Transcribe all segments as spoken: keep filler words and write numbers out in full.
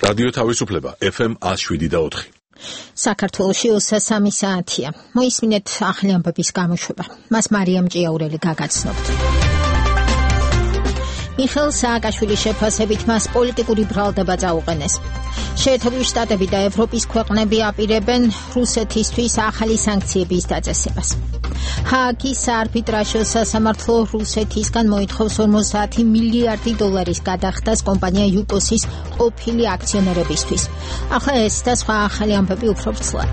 რადიო თავისუფლება ეფ ემ one oh seven და four. საქართველოში ოცდასამი საათია. მოისმინეთ ახალი ამბების გამოშვება. მას მარიამ ჭიაურელი გაგაცნობთ. მიხეილ სააკაშვილის შეფასებით მას პოლიტიკური ბრალდება წაუყენეს. შეერთებული შტატები და ევროპის ქვეყნები აპირებენ რუსეთისთვის ახალი სანქციების დაწესებას. ჰააგის საარბიტრაჟო სასამართლო რუსეთისგან მოითხოვს ორმოცდაათი მილიარდი დოლარის გადახდას კომპანია იუკოსის ყოფილი აქციონერებისთვის. ახლა ეს და სხვა ახალი ამბები უფრო ვრცლად.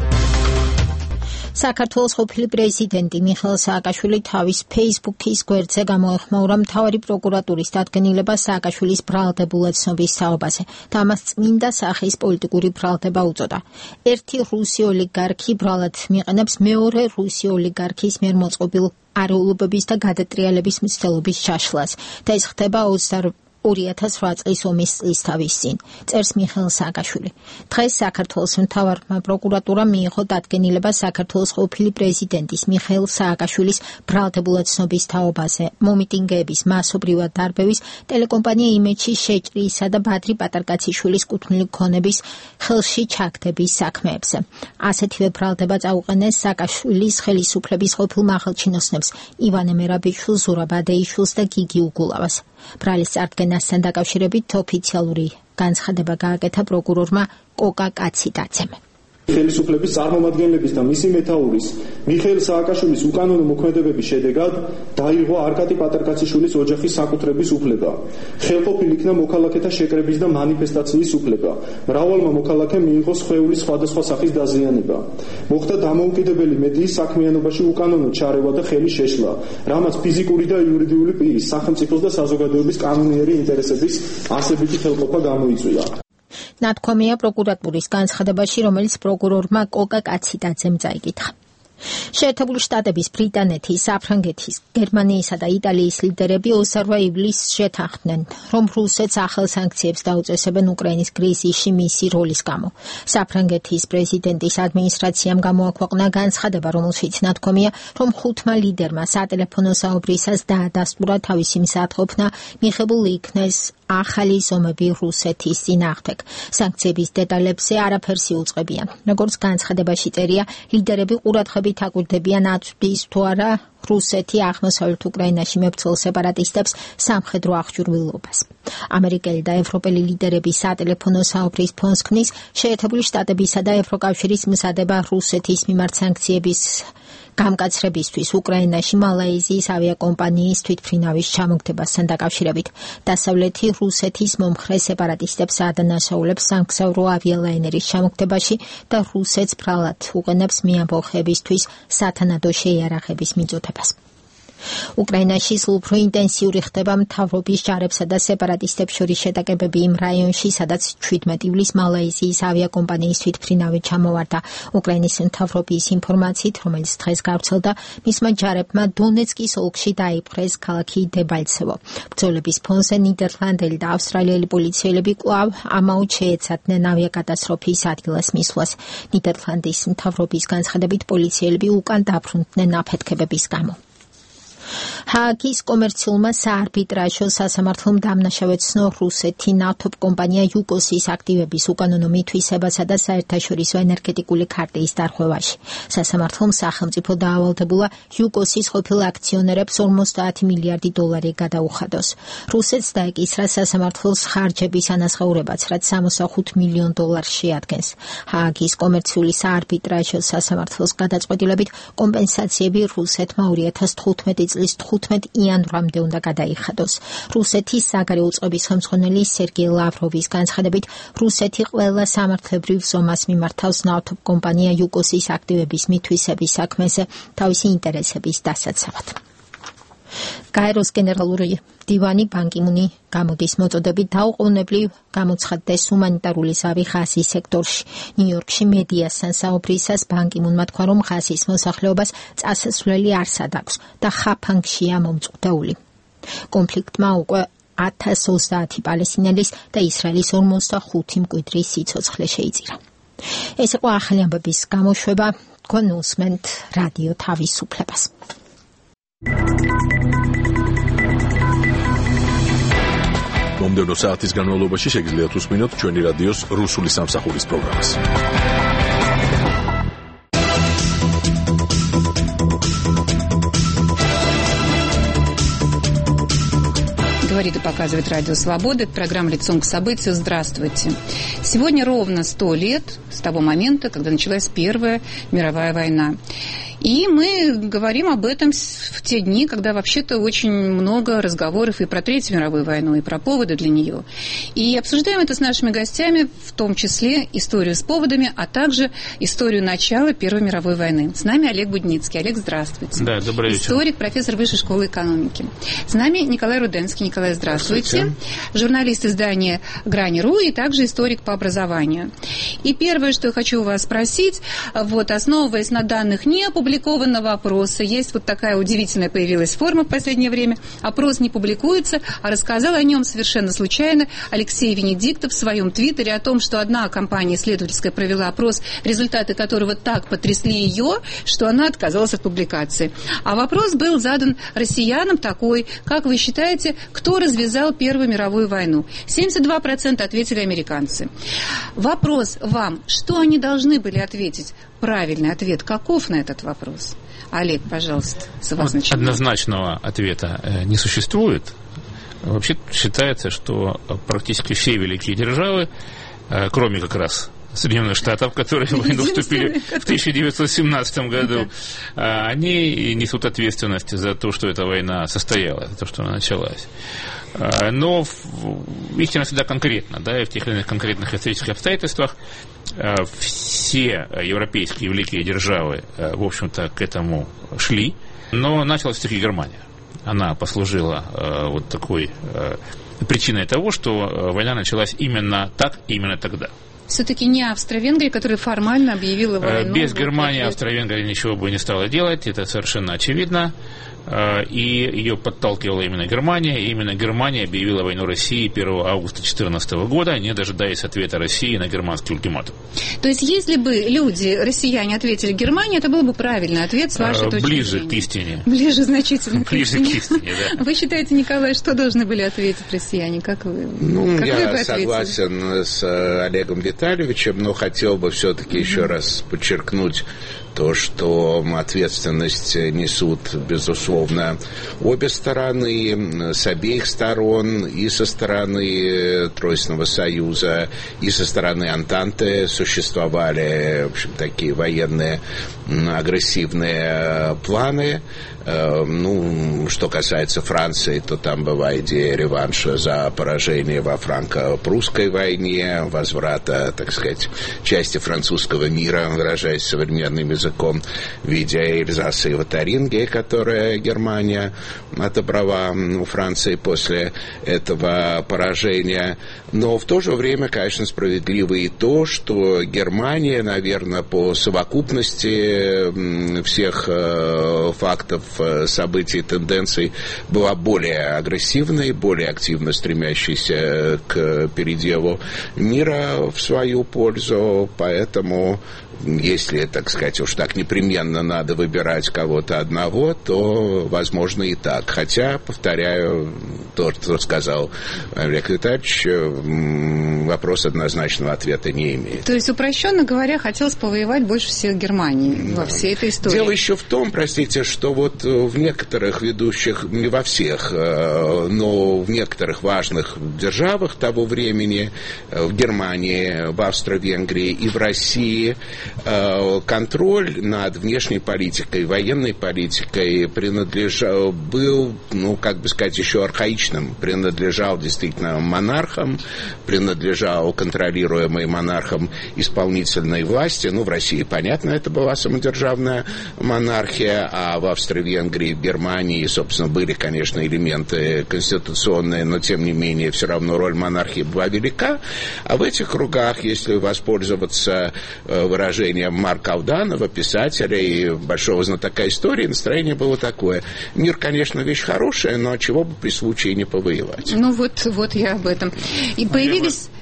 საქართველოს ყოფილი პრეზიდენტი მიხეილ სააკაშვილი თავის ფეისბუქის გვერდზე გამოეხმაურა მთავარი პროკურატურის დადგენილებას სააკაშვილის ბრალდებულად ცნობის საუბაზე და ამას წმინდა სახის პოლიტიკური ბრალდება უწოდა. ერთი რუსი ოლიგარქი ბრალად მიყენებს მეორე რუსი ოლიგარქის მიერ მოწყობილ არეულობების და გადატრიალების მცდელობის ჩაშლას და ეს ხდება ორი ათას რვა წლის ომის წლისთავის წინ, წერს მიხეილ სააკაშვილი. დღეს საქართველოს მთავარმა პროკურატურამ მიიღო დადგენილება საქართველოს ყოფილი პრეზიდენტის მიხეილ სააკაშვილის ბრალდებულად ცნობის თაობაზე, მომიტინგეების, მასობრივად დარბევის, ტელეკომპანია იმედში შეჭრისა და ბადრი პატარკაციშვილის კუთვნილი ქონების ხელში ჩაგდების საქმეებზე. ასეთივე ბრალდება წაუყენეს სააკაშვილის ხელისუფლების ყოფილ მაღალჩინოსნებს ივანე მერაბიშვილს, ზურაბ ადეიშვილს და გიგი უგულავას. ბრალის წარდგენასთან დაკავშირებით ოფიციალური განცხადება გააკეთა პროკურორმა კოკა კაციდაძემ. ხელისუფლების წარმომადგენლების და მისი მეთაურის მიხეილ სააკაშვილის უკანონო მოქმედებების შედეგად დაირღვა არკატი პატარკაციშვილის ოჯახის საკუთრების უფლება. ხელყოფილ იქნა მოქალაქეთა შეკრების და მანიფესტაციის უფლება. მრავალმა მოქალაქემ მიიღო სხეულის სხვადასხვა სახის დაზიანება. მოხდა დამოუკიდებელი მედიის საქმიანობაში უკანონო ჩარევა და ხელის შეშლა, რამაც ფიზიკური და იურიდიული პირის, სახელმწიფოს და საზოგადოების კანონიერი ინტერესების ასებითი ხელყოფა გამოიწვია. ნათქვამია პროკურატურის განცხადებაში, რომელიც პროკურორმა კოკა კაციდაძემ წაიკითხა. შეერთებული შტატების, ბრიტანეთის, საფრანგეთის, გერმანიისა და იტალიის ლიდერები ოცდარვა ივლისს შეთანხმდნენ, რომ რუსეთს ახალ სანქციებს დაუწესებენ უკრაინის კრიზისში მისი როლის გამო. საფრანგეთის პრეზიდენტის ადმინისტრაციამ გამოაქვეყნა განცხადება, რომელშიც ნათქვამია, რომ ხუთმა ლიდერმა სატელეფონო საუბრისას დაადასტურა თავისი მსათყოფნა მიღებულ იქნეს ახალი ზომები რუსეთის წინააღმდეგ. სანქციების დეტალებზე არაფერს იუწყებიან. როგორც განცხადებაში წერია, ლიდერები ყურადღებით აკვირდებიან აწვდის თუ არა რუსეთი აღმოსავლეთ უკრაინაში მებრძოლ სეპარატისტებს სამხედრო აღჭურვილობას. ამერიკელი და ევროპელი ლიდერების სატელეფონო საუბრის ფონს ქმნის შეერთებული შტატებისა და ევროკავშირის მზადება რუსეთის მიმართ სანქციების გამკაცრებისთვის უკრაინაში მალაიზიის ავიაკომპანიის თვითმფრინავის ჩამოგდებასთან დაკავშირებით. დასავლეთი რუსეთის მომხრე სეპარატისტებს ადანაშაულებს სამგზავრო ავიალაინერის ჩამოგდებაში და რუსეთს ბრალად უყენებს მეამბოხებისთვის სათანადო შეიარაღების მიწოდებას. უკრაინაში სულ უფრო ინტენსიური ხდება მთავრობის ჯარებსა და სეპარატისტებს შორის შეტაკებები იმ რაიონში, სადაც შვიდმეტი ივლისს მალაიზიის ავიაკომპანიის თვითმფრინავი ჩამოვარდა. უკრაინის მთავრობის ინფორმაციით, რომელიც დღეს გავრცელდა, მისმა ჯარებმა დონეცკის ოლქში დაიპყრეს ქალაქი დებალცევო. ბრძოლების ფონზე ნიდერლანდელი და ავსტრალიელი პოლიციელები კვლავ ამაოდ შეეცადნენ ავიაკატასტროფის ადგილას მისვლას. ნიდერლანდის მთავრობის განცხადებით, პოლიციელები უკან დაბრუნდნენ აფეთქებების გამო. ჰააგის კომერციულმა საარბიტრაჟო სასამართლომ დამნაშავედ ცნო რუსეთი ნავთობ კომპანია იუკოსის აქტივების უკანონო მითვისებასა და საერთაშორისო ენერგეტიკული ქარტიის დარღვევაში. სასამართლომ სახელმწიფო დაავალდებულა იუკოსის ყოფილ აქციონერებს ორმოცდაათი მილიარდი დოლარი გადაუხადოს. რუსეთს დაეკისრა სასამართლოს ხარჯების ანაზღაურებაც, რაც სამოცდახუთ მილიონ დოლარს შეადგენს. ჰააგის კომერციული საარბიტრაჟო სასამართლოს გადაწყვეტილებით კომპენსაციები რუსეთმა ორი ათას თხუთმეტი წლის თხუთმეტ იანვრამდე უნდა გადაიხადოს. რუსეთის საგარეო წყობის ხელმძღვანელი სერგეი ლავროვის განცხადებით, რუსეთი ყველა სამართლებრივ ზომას მიმართავს ნავთობ კომპანია იუკოსის აქტივების მითვისების საქმეზე თავისი ინტერესების დასაცავად. გაეროს გენერალური დივანი ბან კი მუნი გამოდის მოწოდებით დაუყოვნებლივ გამოცხადდეს ჰუმანიტარული ზავი ღაზის სექტორში. ნიუ-იორკში მედიასთან საუბრისას ბან კი მუნმა თქვა, რომ ღაზის მოსახლეობას წასასვლელი არ სადაქვს და ხაფანგშია მომწყვდეული. კონფლიქტმა უკვე ათას ოცდაათი პალესტინელის და ისრაელის ორმოცდახუთი მკვიდრის სიცოცხლე შეიწირა. ეს იყო ახალი ამბების გამოშვება. თქვენ უსმენთ რადიო თავისუფლებას. მომდევნო საათის განმავლობაში შეგიძლიათ უსმინოთ ჩვენი რადიოს რუსული სამსახურის პროგრამას. Говорит и показывает Радио Свобода. Это программа «Лицом к событию». Здравствуйте. Сегодня ровно сто лет с того момента, когда началась Первая мировая война. И мы говорим об этом в те дни, когда вообще-то очень много разговоров и про Третью мировую войну, и про поводы для нее. И обсуждаем это с нашими гостями, в том числе историю с поводами, а также историю начала Первой мировой войны. С нами Олег Будницкий. Олег, здравствуйте. Да, добрый вечер. Историк, профессор Высшей школы экономики. С нами Николай Руденский. Николай, здравствуйте. здравствуйте. Журналист издания «Грани.ру» и также историк по образованию. И первое, что я хочу у вас спросить, вот, основываясь на данных не опубликованных опроса, есть вот такая удивительная появилась форма в последнее время, опрос не публикуется, а рассказал о нем совершенно случайно Алексей Венедиктов в своем твиттере о том, что одна компания исследовательская провела опрос, результаты которого так потрясли ее, что она отказалась от публикации. А вопрос был задан россиянам такой: как вы считаете, кто развязал Первую мировую войну? семьдесят два процента ответили американцы. Вопрос вам: что они должны были ответить? Правильный ответ каков на этот вопрос? Олег, пожалуйста, с вас начинаем. Однозначного ответа не существует. Вообще считается, что практически все великие державы, кроме как раз Соединенных Штатов, которые в войну вступили в тысяча девятьсот семнадцатом году, они несут ответственность за то, что эта война состоялась, за то, что она началась. Но истина всегда конкретна, да, и в тех или иных конкретных исторических обстоятельствах все европейские великие державы, в общем-то, к этому шли, но началась все-таки Германия. Она послужила вот такой причиной того, что война началась именно так, именно тогда. Все-таки не Австро-Венгрия, которая формально объявила войну. Без Германии Австро-Венгрия ничего бы не стала делать, это совершенно очевидно. И ее подталкивала именно Германия. И именно Германия объявила войну России первого августа две тысячи четырнадцатого года, не дожидаясь ответа России на германский ультиматум. То есть, если бы люди, россияне, ответили Германии, это был бы правильный ответ с вашей точки Ближе зрения? Ближе к истине. Ближе значительно к Ближе истине. к истине, да. Вы считаете, Николай, что должны были ответить россияне? Как вы? Ну, как я вы бы согласен с Олегом Витальевичем, но хотел бы все-таки mm-hmm. еще раз подчеркнуть то, что ответственность несут, безусловно, обе стороны, с обеих сторон, и со стороны Тройственного Союза, и со стороны Антанты существовали, в общем, такие военные агрессивные планы. Ну, что касается Франции, то там была идея реванша за поражение во франко-прусской войне, возврата, так сказать, части французского мира, выражаясь современным языком, в виде Эльзаса и Лотарингии, которые Германия отобрала у Франции после этого поражения. Но в то же время, конечно, справедливо и то, что Германия, наверное, по совокупности всех фактов, событий и тенденций была более агрессивной, более активно стремящейся к переделу мира в свою пользу, поэтому если, так сказать, уж так непременно надо выбирать кого-то одного, то, возможно, и так. Хотя, повторяю, то, что сказал Олег Витальевич, вопрос однозначного ответа не имеет. То есть, упрощенно говоря, хотелось повоевать больше всех Германии во всей этой истории. Дело еще в том, простите, что вот в некоторых ведущих, не во всех, но в некоторых важных державах того времени, в Германии, в Австро-Венгрии и в России, контроль над внешней политикой, военной политикой принадлежал, был, ну, как бы сказать, еще архаичным, принадлежал действительно монархам, принадлежал контролируемой монархом исполнительной власти. Ну, в России, понятно, это была самодержавная монархия, а в Австро-Венгрии, в Германии, собственно, были, конечно, элементы конституционные, но, тем не менее, все равно роль монархии была велика. А в этих кругах, если воспользоваться выражением Марка Алданова, писателя и большого знатока истории, настроение было такое: мир, конечно, вещь хорошая, но чего бы при случае не повоевать. Ну вот, вот я об этом. И появились,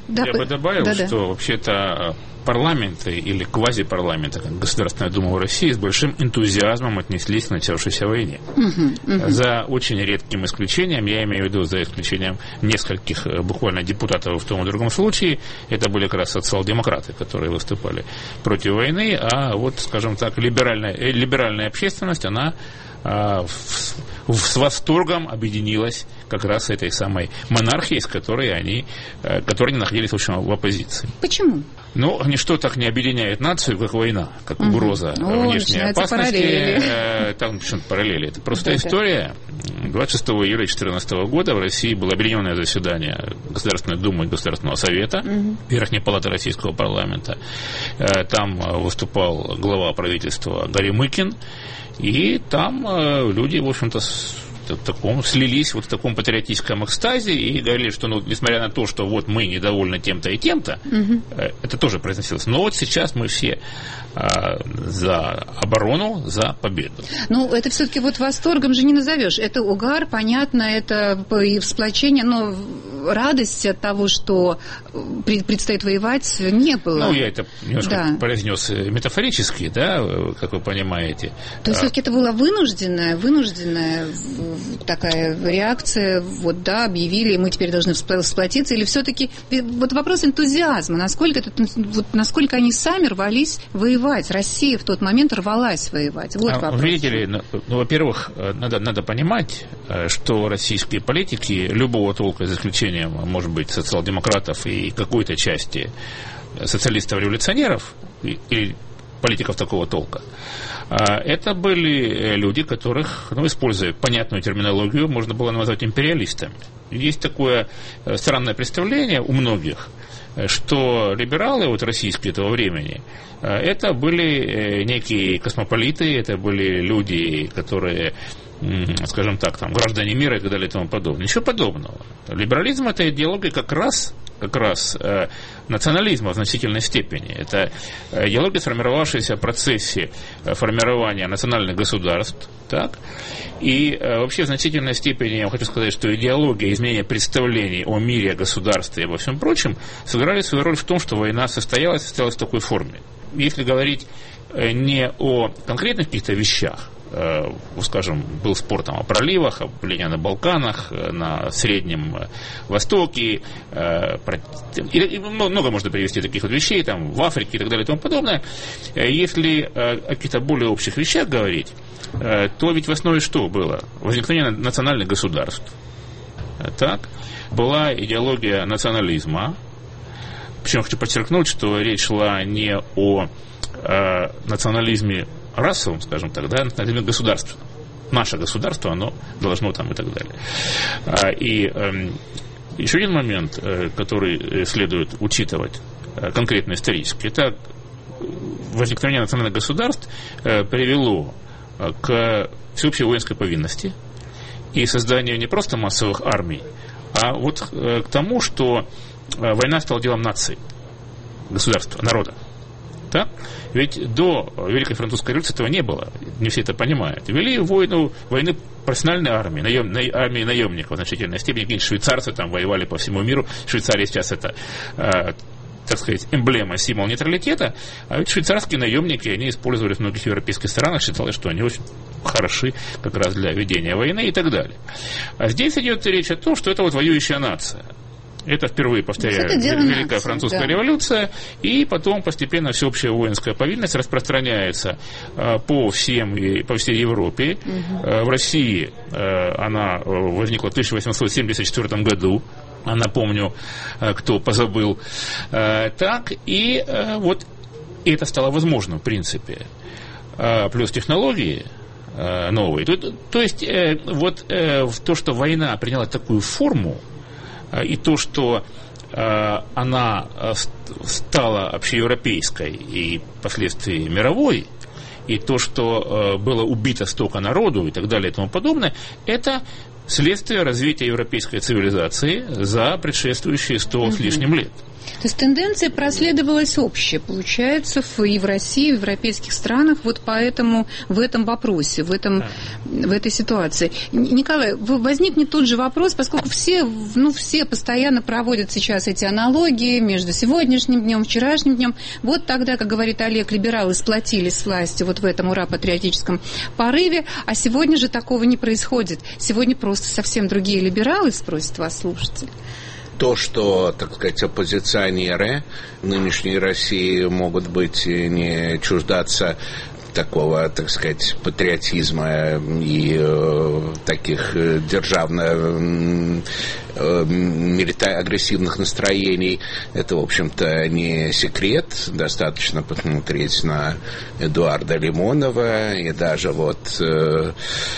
Да, Я бы добавил, да, да. что вообще-то парламенты или квазипарламенты, как Государственная Дума в России, с большим энтузиазмом отнеслись к начавшейся войне. Uh-huh, uh-huh. За очень редким исключением, я имею в виду за исключением нескольких буквально депутатов в том и другом случае, это были как раз социал-демократы, которые выступали против войны, а вот, скажем так, либеральная, либеральная общественность, она а, в, в, с восторгом объединилась как раз с этой самой монархией, с которой они, которые находились, в общем, в оппозиции. Почему? Ну, ничто так не объединяет нацию, как война, как угроза угу. внешней О, опасности. Параллели. Там почему-то параллели. Это просто да, история. двадцать шестого июля две тысячи четырнадцатого года в России было объединенное заседание Государственной Думы и Государственного Совета, угу. Верхней палаты Российского парламента. Там выступал глава правительства Горемыкин, и там люди, в общем-то, в таком, слились вот в таком патриотическом экстазе и говорили, что, ну, несмотря на то, что вот мы недовольны тем-то и тем-то, угу. это тоже произносилось. Но вот сейчас мы все а, за оборону, за победу. Ну, это все-таки вот восторгом же не назовешь. Это угар, понятно, это и всплочение, но радость от того, что предстоит воевать, не было. Ну, я это немножко да. произнес метафорически, да, как вы понимаете. То есть все-таки это была вынужденная, вынужденная такая реакция, вот да, объявили, мы теперь должны сплотиться, или все-таки вот вопрос энтузиазма, насколько, это, вот, насколько они сами рвались воевать, Россия в тот момент рвалась воевать, вот а, вопрос. Видите ли, ну, ну, во-первых, надо, надо понимать, что российские политики любого толка, за исключением, может быть, социал-демократов и какой-то части социалистов-революционеров, или политиков такого толка, это были люди, которых, ну, используя понятную терминологию, можно было назвать империалистами. Есть такое странное представление у многих, что либералы вот российские этого времени, это были некие космополиты, это были люди, которые, скажем так, там, граждане мира и так далее и тому подобное. Ничего подобного. Либерализм – это идеология как раз, как раз э, национализма в значительной степени. Это идеология, сформировавшаяся в процессе формирования национальных государств. Так? И э, вообще в значительной степени, я хочу сказать, что идеология изменения представлений о мире, о государстве и обо всем прочем сыграли свою роль в том, что война состоялась, состоялась в такой форме. Если говорить э, не о конкретных каких-то вещах, скажем, был спор там о проливах, о влиянии на Балканах, на Среднем Востоке, и много можно привести таких вот вещей, там, в Африке и так далее и тому подобное. Если о каких-то более общих вещах говорить, то ведь в основе что было? Возникновение национальных государств. Так? Была идеология национализма. Причем хочу подчеркнуть, что речь шла не о национализме расовым, скажем так, да, национализме государственным. Наше государство, оно должно там и так далее. И э, еще один момент, э, который следует учитывать э, конкретно исторически, это возникновение национальных государств э, привело э, к всеобщей воинской повинности и созданию не просто массовых армий, а вот э, к тому, что э, война стала делом нации, государства, народа. Да? Ведь до Великой Французской революции этого не было, не все это понимают. Вели войну, войны профессиональной армии, наем, на, армии наемников в значительной степени. Какие-нибудь швейцарцы там воевали по всему миру. Швейцария сейчас это, э, так сказать, эмблема, символ нейтралитета. А ведь швейцарские наемники, они использовали в многих европейских странах, считалось, что они очень хороши как раз для ведения войны и так далее. А здесь идет речь о том, что это вот воюющая нация. Это впервые, повторяю, это Великая нации, Французская да. революция, и потом постепенно всеобщая воинская повинность распространяется э, по, всем, по всей Европе. Угу. Э, в России э, она возникла в тысяча восемьсот семьдесят четвёртом году. Напомню, э, кто позабыл. Э, так, и э, вот это стало возможным, в принципе. Э, плюс технологии э, новые. То, то есть, э, вот э, то, что война приняла такую форму, и то, что э, она стала общеевропейской и впоследствии мировой, и то, что э, было убито столько народу и так далее и тому подобное, это следствие развития европейской цивилизации за предшествующие сто с лишним лет. То есть тенденция проследовалась общая, получается, в, и в России, и в европейских странах, вот поэтому в этом вопросе, в, этом, в этой ситуации. Николай, возникнет тот же вопрос, поскольку все, ну, все постоянно проводят сейчас эти аналогии между сегодняшним днем, вчерашним днем. Вот тогда, как говорит Олег, либералы сплотились с властью вот в этом ура-патриотическом порыве, а сегодня же такого не происходит. Сегодня просто совсем другие либералы, спросят вас слушатели. То, что, так сказать, оппозиционеры нынешней России могут быть не чуждаться такого, так сказать, патриотизма и э, таких державно э, милита- агрессивных настроений, это, в общем-то, не секрет. Достаточно посмотреть на Эдуарда Лимонова и даже вот э,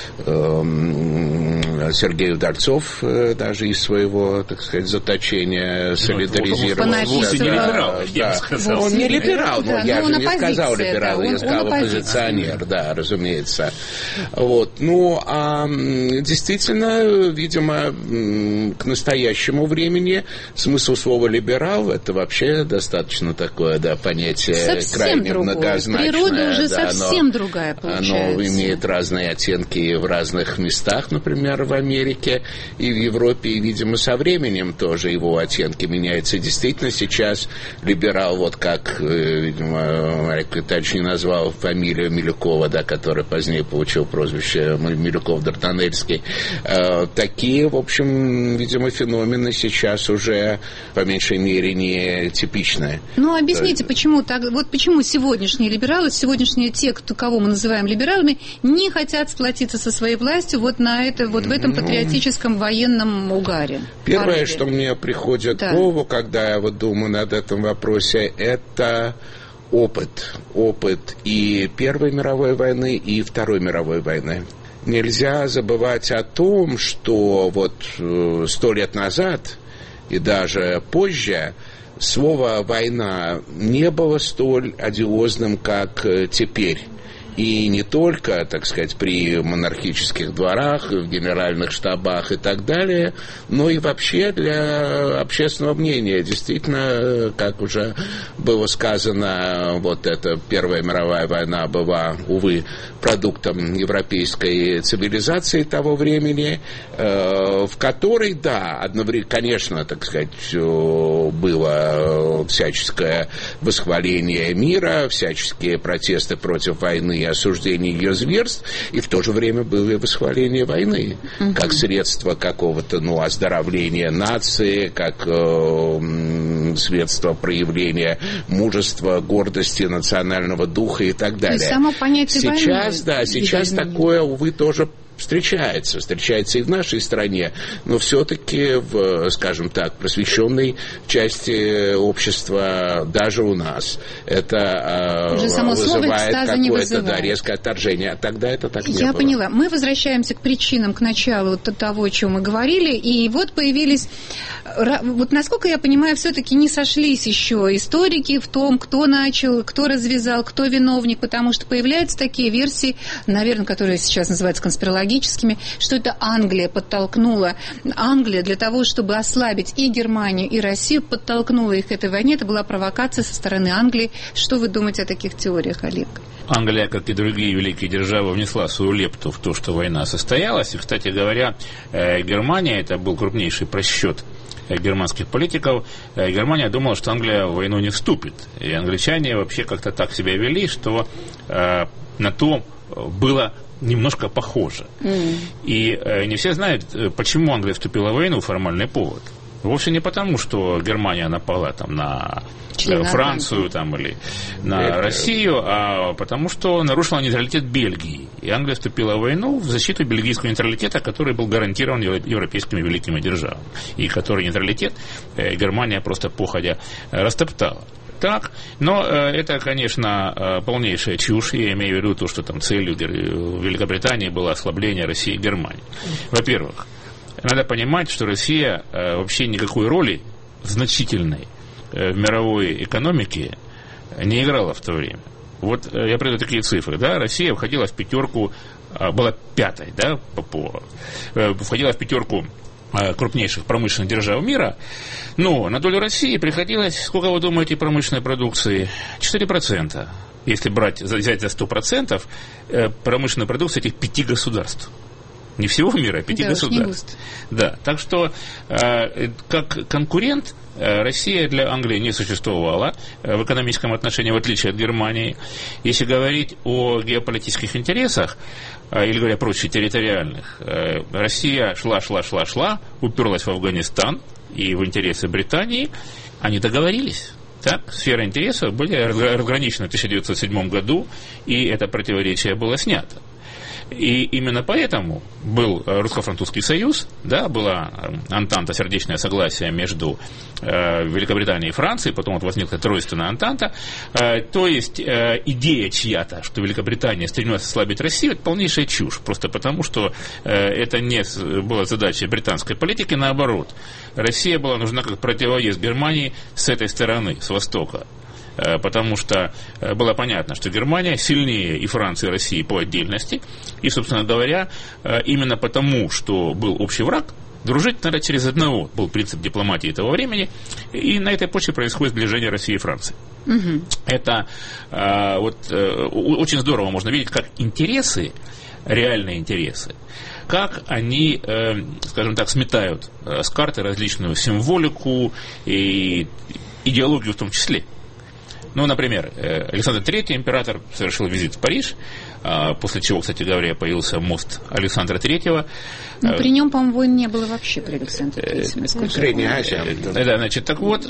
э, Сергей Удальцов э, даже из своего, так сказать, заточения солидаризировался. Вовсе не либерал, я бы сказал. Он не либерал, но да, я но же не сказал оппозиция, либерал, да, я он, сказал он оппозиционер, да, разумеется. Вот. Ну, а действительно, видимо, к настоящему времени смысл слова «либерал» — это вообще достаточно такое, да, понятие совсем крайне другое. Многозначное. Природа уже да, совсем оно, другая получается. Оно имеет разные оттенки в разных местах, например, в Америке и в Европе, и, видимо, со временем тоже его оттенки меняются. Действительно, сейчас либерал, вот как, видимо, Олег Витальевич не назвал фамилию Милюкова, да, который позднее получил прозвище Милюков-Д'Артанельский. Э, такие, в общем, видимо, феномены сейчас уже, по меньшей мере, не типичны. Ну, объясните, почему так, вот почему сегодняшние либералы, сегодняшние те, кто, кого мы называем либералами, не хотят сплотиться со своей властью вот на это, вот в этом патриотическом военном угаре? Первое, порыве. что мне приходит да. в голову, когда я вот думаю над этим вопросе, это опыт. Опыт и Первой мировой войны, и Второй мировой войны. Нельзя забывать о том, что вот сто лет назад и даже позже слово «война» не было столь одиозным, как теперь. И не только, так сказать, при монархических дворах, в генеральных штабах и так далее, но и вообще для общественного мнения. Действительно, как уже было сказано, вот эта Первая мировая война была, увы, продуктом европейской цивилизации того времени, в которой, да, одновременно, конечно, так сказать, было всяческое восхваление мира, всяческие протесты против войны, осуждение ее зверств, и в то же время было и восхваление войны, угу. как средство какого-то, ну, оздоровления нации, как э, средство проявления мужества, гордости, национального духа и так далее. То есть само понятие сейчас, войны, да, сейчас такое, увы, тоже встречается, встречается и в нашей стране, но все-таки в, скажем так, просвещенной части общества, даже у нас, это уже само вызывает какое-то, да, резкое отторжение. А тогда это так не Я было. поняла. Мы возвращаемся к причинам, к началу того, о чем мы говорили, и вот появились, вот насколько я понимаю, все-таки не сошлись еще историки в том, кто начал, кто развязал, кто виновник, потому что появляются такие версии, наверное, которые сейчас называются конспирологическими, что это Англия подтолкнула, Англия для того, чтобы ослабить и Германию, и Россию, подтолкнула их к этой войне. Это была провокация со стороны Англии. Что вы думаете о таких теориях, Олег? Англия, как и другие великие державы, внесла свою лепту в то, что война состоялась. И, кстати говоря, Германия, это был крупнейший просчет германских политиков. Германия думала, что Англия в войну не вступит. И англичане вообще как-то так себя вели, что э, на то было немножко похоже. Mm. И э, не все знают, почему Англия вступила в войну, формальный повод. Вовсе не потому, что Германия напала там, на Члена Францию там, или на Это... Россию, а потому что нарушила нейтралитет Бельгии. И Англия вступила в войну в защиту бельгийского нейтралитета, который был гарантирован европейскими великими державами. И который нейтралитет э, Германия просто походя э, растоптала. Так, но э, это, конечно, э, полнейшая чушь. Я имею в виду то, что там целью Великобритании было ослабление России и Германии. Во-первых, надо понимать, что Россия э, вообще никакой роли значительной э, в мировой экономике не играла в то время. Вот э, я приведу такие цифры. Да? Россия входила в пятерку была пятой, да, по, по, входила в пятерку крупнейших промышленных держав мира, но на долю России приходилось, сколько вы думаете, промышленной продукции? четыре процента. Если брать, взять за сто процентов промышленной продукции этих пяти государств. Не всего мира, а пяти да, государств. Да, так что э, как конкурент э, Россия для Англии не существовала э, в экономическом отношении, в отличие от Германии. Если говорить о геополитических интересах, э, или говоря проще, территориальных, э, Россия шла, шла, шла, шла, уперлась в Афганистан и в интересы Британии, они договорились. Так, сферы интересов были разграничены в тысяча девятьсот седьмом году, и это противоречие было снято. И именно поэтому был русско-французский союз, да, была антанта, сердечное согласие между э, Великобританией и Францией, потом вот возникла тройственная антанта, э, то есть э, идея чья-то, что Великобритания стремилась ослабить Россию, это полнейшая чушь, просто потому, что э, это не была задача британской политики, наоборот, Россия была нужна как противовес Германии с этой стороны, с востока. Потому что было понятно, что Германия сильнее и Франции, и России по отдельности. И, собственно говоря, именно потому, что был общий враг, дружить надо через одного, был принцип дипломатии того времени. И на этой почве происходит сближение России и Франции. Угу. Это вот, очень здорово можно видеть, как интересы, реальные интересы, как они, скажем так, сметают с карты различную символику и идеологию в том числе. Ну, например, Александр Третий, император, совершил визит в Париж, после чего, кстати говоря, появился мост Александра Третьего. Но при нем, по-моему, войн не было вообще при Александре Третьем. Средняя Азия. Да, значит, так вот,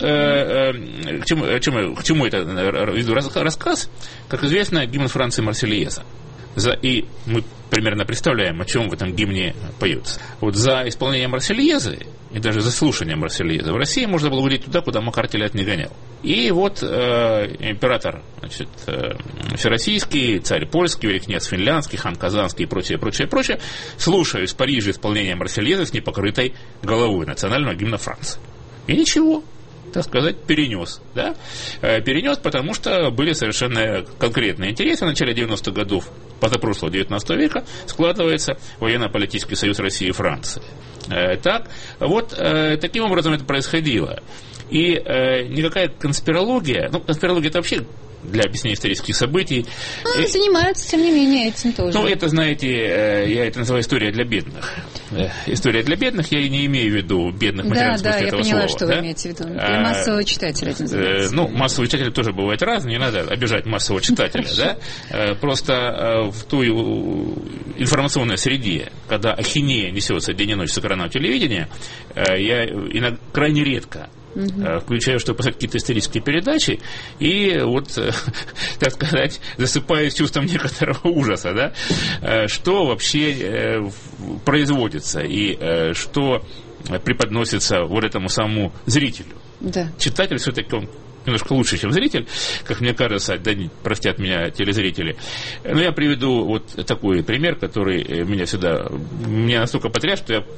к чему, к чему, к чему это веду рассказ? Как известно, гимн Франции Марсельеза. За, и мы примерно представляем, о чем в этом гимне поется. Вот за исполнение Марсельезы и даже за слушание Марсельезы в России можно было уйти туда, куда Макар телят не гонял. И вот э, император, значит, э, всероссийский, царь польский, великий князь финляндский, хан казанский и прочее, прочее, прочее, слушают в Париже исполнение Марсельезы с непокрытой головой национального гимна Франции. И ничего. Так сказать, перенес, да? Перенес, потому что были совершенно конкретные интересы. В начале девяностых годов позапрошлого девятнадцатого века складывается военно-политический союз России и Франции. Так, вот таким образом это происходило. И никакая конспирология, ну, конспирология это вообще для объяснения исторических событий. Ну, и занимаются, тем не менее, этим тоже. Ну, это, знаете, я это называю история для бедных. История для бедных, я и не имею в виду бедных материальных да, смысле да, этого слова. Да, да, я поняла, что да? вы имеете в виду. Для массового читателя это называется. Ну, массовый читатель тоже бывает разный, не надо обижать массового читателя, да? Просто в той информационной среде, когда ахинея несется день и ночь с экранов телевидения, я иногда крайне редко Uh-huh. включаю, чтобы посмотреть какие-то исторические передачи, и вот, так сказать, засыпаюсь чувством некоторого ужаса, да, что вообще производится и что преподносится вот этому самому зрителю. Да. Читатель все-таки он немножко лучше, чем зритель, как мне кажется, да, простят меня телезрители. Но я приведу вот такой пример, который меня всегда, меня настолько потряс, что я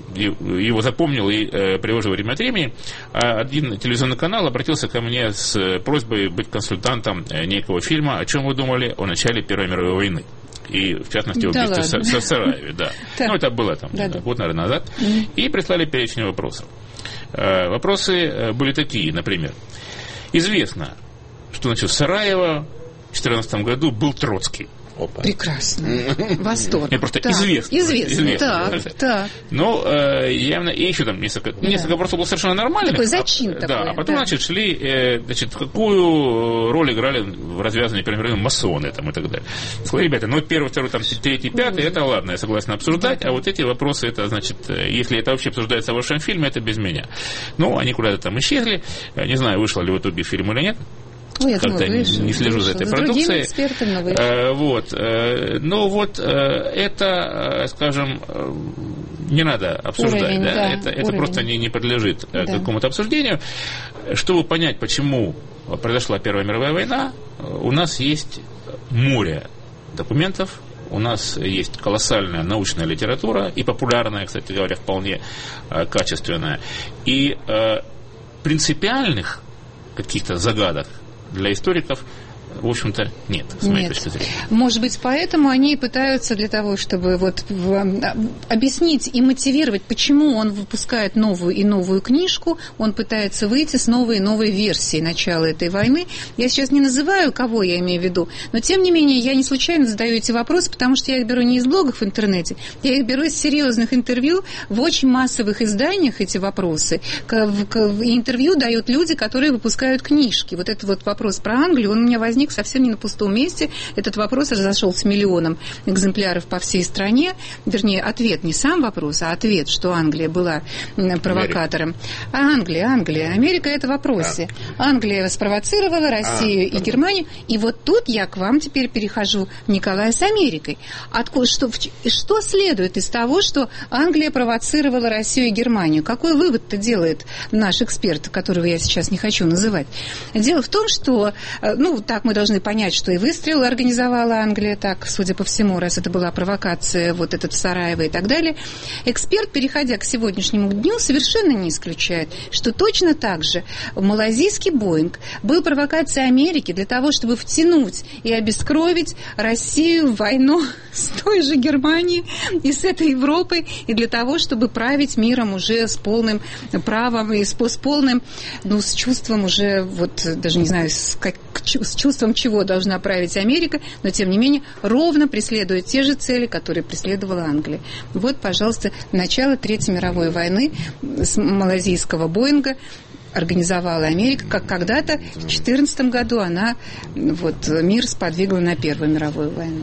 его запомнил и э, привожу время от времени. Один телевизионный канал обратился ко мне с просьбой быть консультантом некого фильма «О чем вы думали о начале Первой мировой войны». И, в частности, о убийстве да в Сараеве. Да. Ну, это было там да, да. год, наверное, назад. Mm-hmm. И прислали перечень вопросов. Э, вопросы были такие, например. Известно, что, значит, в Сараево в две тысячи четырнадцатом году был Троцкий. Опа. Прекрасно. Восторг. Мне просто так. известно. Известно. Так, так. Ну, э, явно, и еще там несколько, да. несколько вопросов было совершенно нормальных. Такой зачин а, такой. Да, а потом, да. значит, шли, э, значит, какую роль играли в развязании Первой мировой масоны там и так далее. Сказали, ребята, ну, первый, второй, там, третий, пятый, это ладно, я согласен обсуждать, а вот эти вопросы, это, значит, если это вообще обсуждается в вашем фильме, это без меня. Ну, они куда-то там исчезли, не знаю, вышел ли в итоге фильм или нет. Ну, я как-то думаю, выше, не слежу выше. за этой С продукцией. Экспертами, э, вот, э, но вот э, это, скажем, э, не надо обсуждать, уровень, да? Да, это, это просто не, не подлежит э, да. какому-то обсуждению. Чтобы понять, почему произошла Первая мировая война, у нас есть море документов, у нас есть колоссальная научная литература, и популярная, кстати говоря, вполне э, качественная, и э, принципиальных каких-то загадок для историков в общем-то, нет, с моей нет. точки зрения. Может быть, поэтому они пытаются для того, чтобы вот объяснить и мотивировать, почему он выпускает новую и новую книжку, он пытается выйти с новой и новой версией начала этой войны. Я сейчас не называю, кого я имею в виду, но, тем не менее, я не случайно задаю эти вопросы, потому что я их беру не из блогов в интернете, я их беру из серьезных интервью в очень массовых изданиях, эти вопросы. Интервью дают люди, которые выпускают книжки. Вот этот вот вопрос про Англию, он у меня возник совсем не на пустом месте. Этот вопрос разошелся миллионом экземпляров по всей стране. Вернее, ответ, не сам вопрос, а ответ, что Англия была провокатором. А Англия, Англия. Америка – это в вопросе. Англия спровоцировала Россию а, и Германию. И вот тут я к вам теперь перехожу, Николай, с Америкой. Откуда, что, что следует из того, что Англия провоцировала Россию и Германию? Какой вывод-то делает наш эксперт, которого я сейчас не хочу называть? Дело в том, что, ну, так мы должны понять, что и выстрел организовала Англия, так, судя по всему, раз это была провокация, вот этот в Сараево и так далее. Эксперт, переходя к сегодняшнему дню, совершенно не исключает, что точно так же малайзийский Боинг был провокацией Америки для того, чтобы втянуть и обескровить Россию в войну с той же Германией и с этой Европой, и для того, чтобы править миром уже с полным правом и с, с полным, ну, с чувством уже, вот, даже не знаю, с, как, с чувством чего должна править Америка, но, тем не менее, ровно преследует те же цели, которые преследовала Англия. Вот, пожалуйста, начало Третьей мировой войны с малайзийского Боинга организовала Америка, как когда-то в две тысячи четырнадцатом году она вот, мир сподвигла на Первую мировую войну.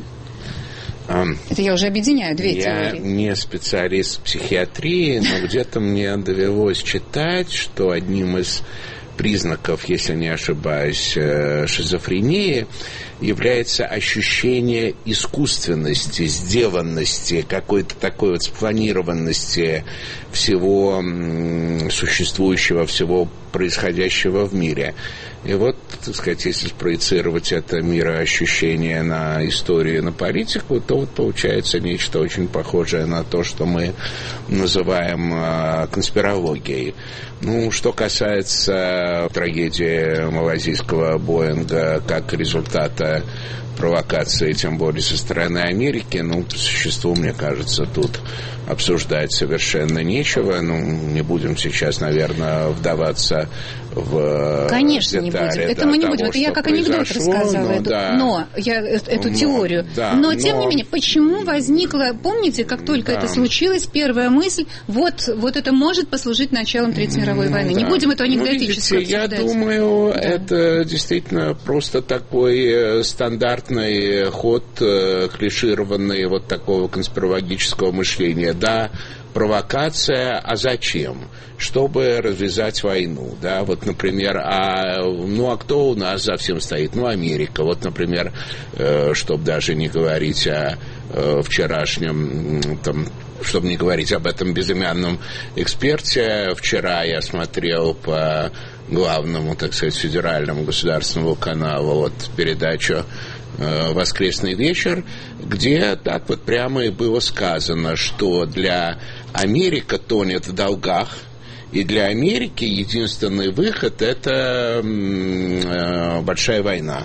Это я уже объединяю две я теории. Я не специалист в психиатрии, но где-то мне довелось читать, что одним из признаков, если не ошибаюсь, шизофрении является ощущение искусственности, сделанности, какой-то такой вот спланированности всего существующего, всего происходящего в мире. И вот, так сказать, если спроецировать это мироощущение на историю, на политику, то вот получается нечто очень похожее на то, что мы называем э, конспирологией. Ну, что касается трагедии малайзийского Боинга как результата провокации, тем более со стороны Америки, ну, по существу, мне кажется, тут обсуждать совершенно нечего. Ну, не будем сейчас, наверное, вдаваться в Конечно, детали, не будем. Это да, мы не того, будем. Это я как анекдот рассказала. Но, эту, да, но я эту но, теорию. Да, но, но, тем не менее, почему возникла, помните, как только да. это случилось, первая мысль, вот, вот это может послужить началом Третьей мировой войны. Да. Не будем это анекдотически ну, видите, обсуждать. Я думаю, да. это действительно просто такой стандартный ход, клишированный вот такого конспирологического мышления. Да, провокация, а зачем? Чтобы развязать войну, да, вот, например, а, ну, а кто у нас за всем стоит? Ну, Америка, вот, например, э, чтобы даже не говорить о э, вчерашнем, там, чтобы не говорить об этом безымянном эксперте, вчера я смотрел по главному, так сказать, федеральному государственному каналу вот передачу «Воскресный вечер», где так вот прямо и было сказано, что для Америка тонет в долгах, и для Америки единственный выход – это большая война.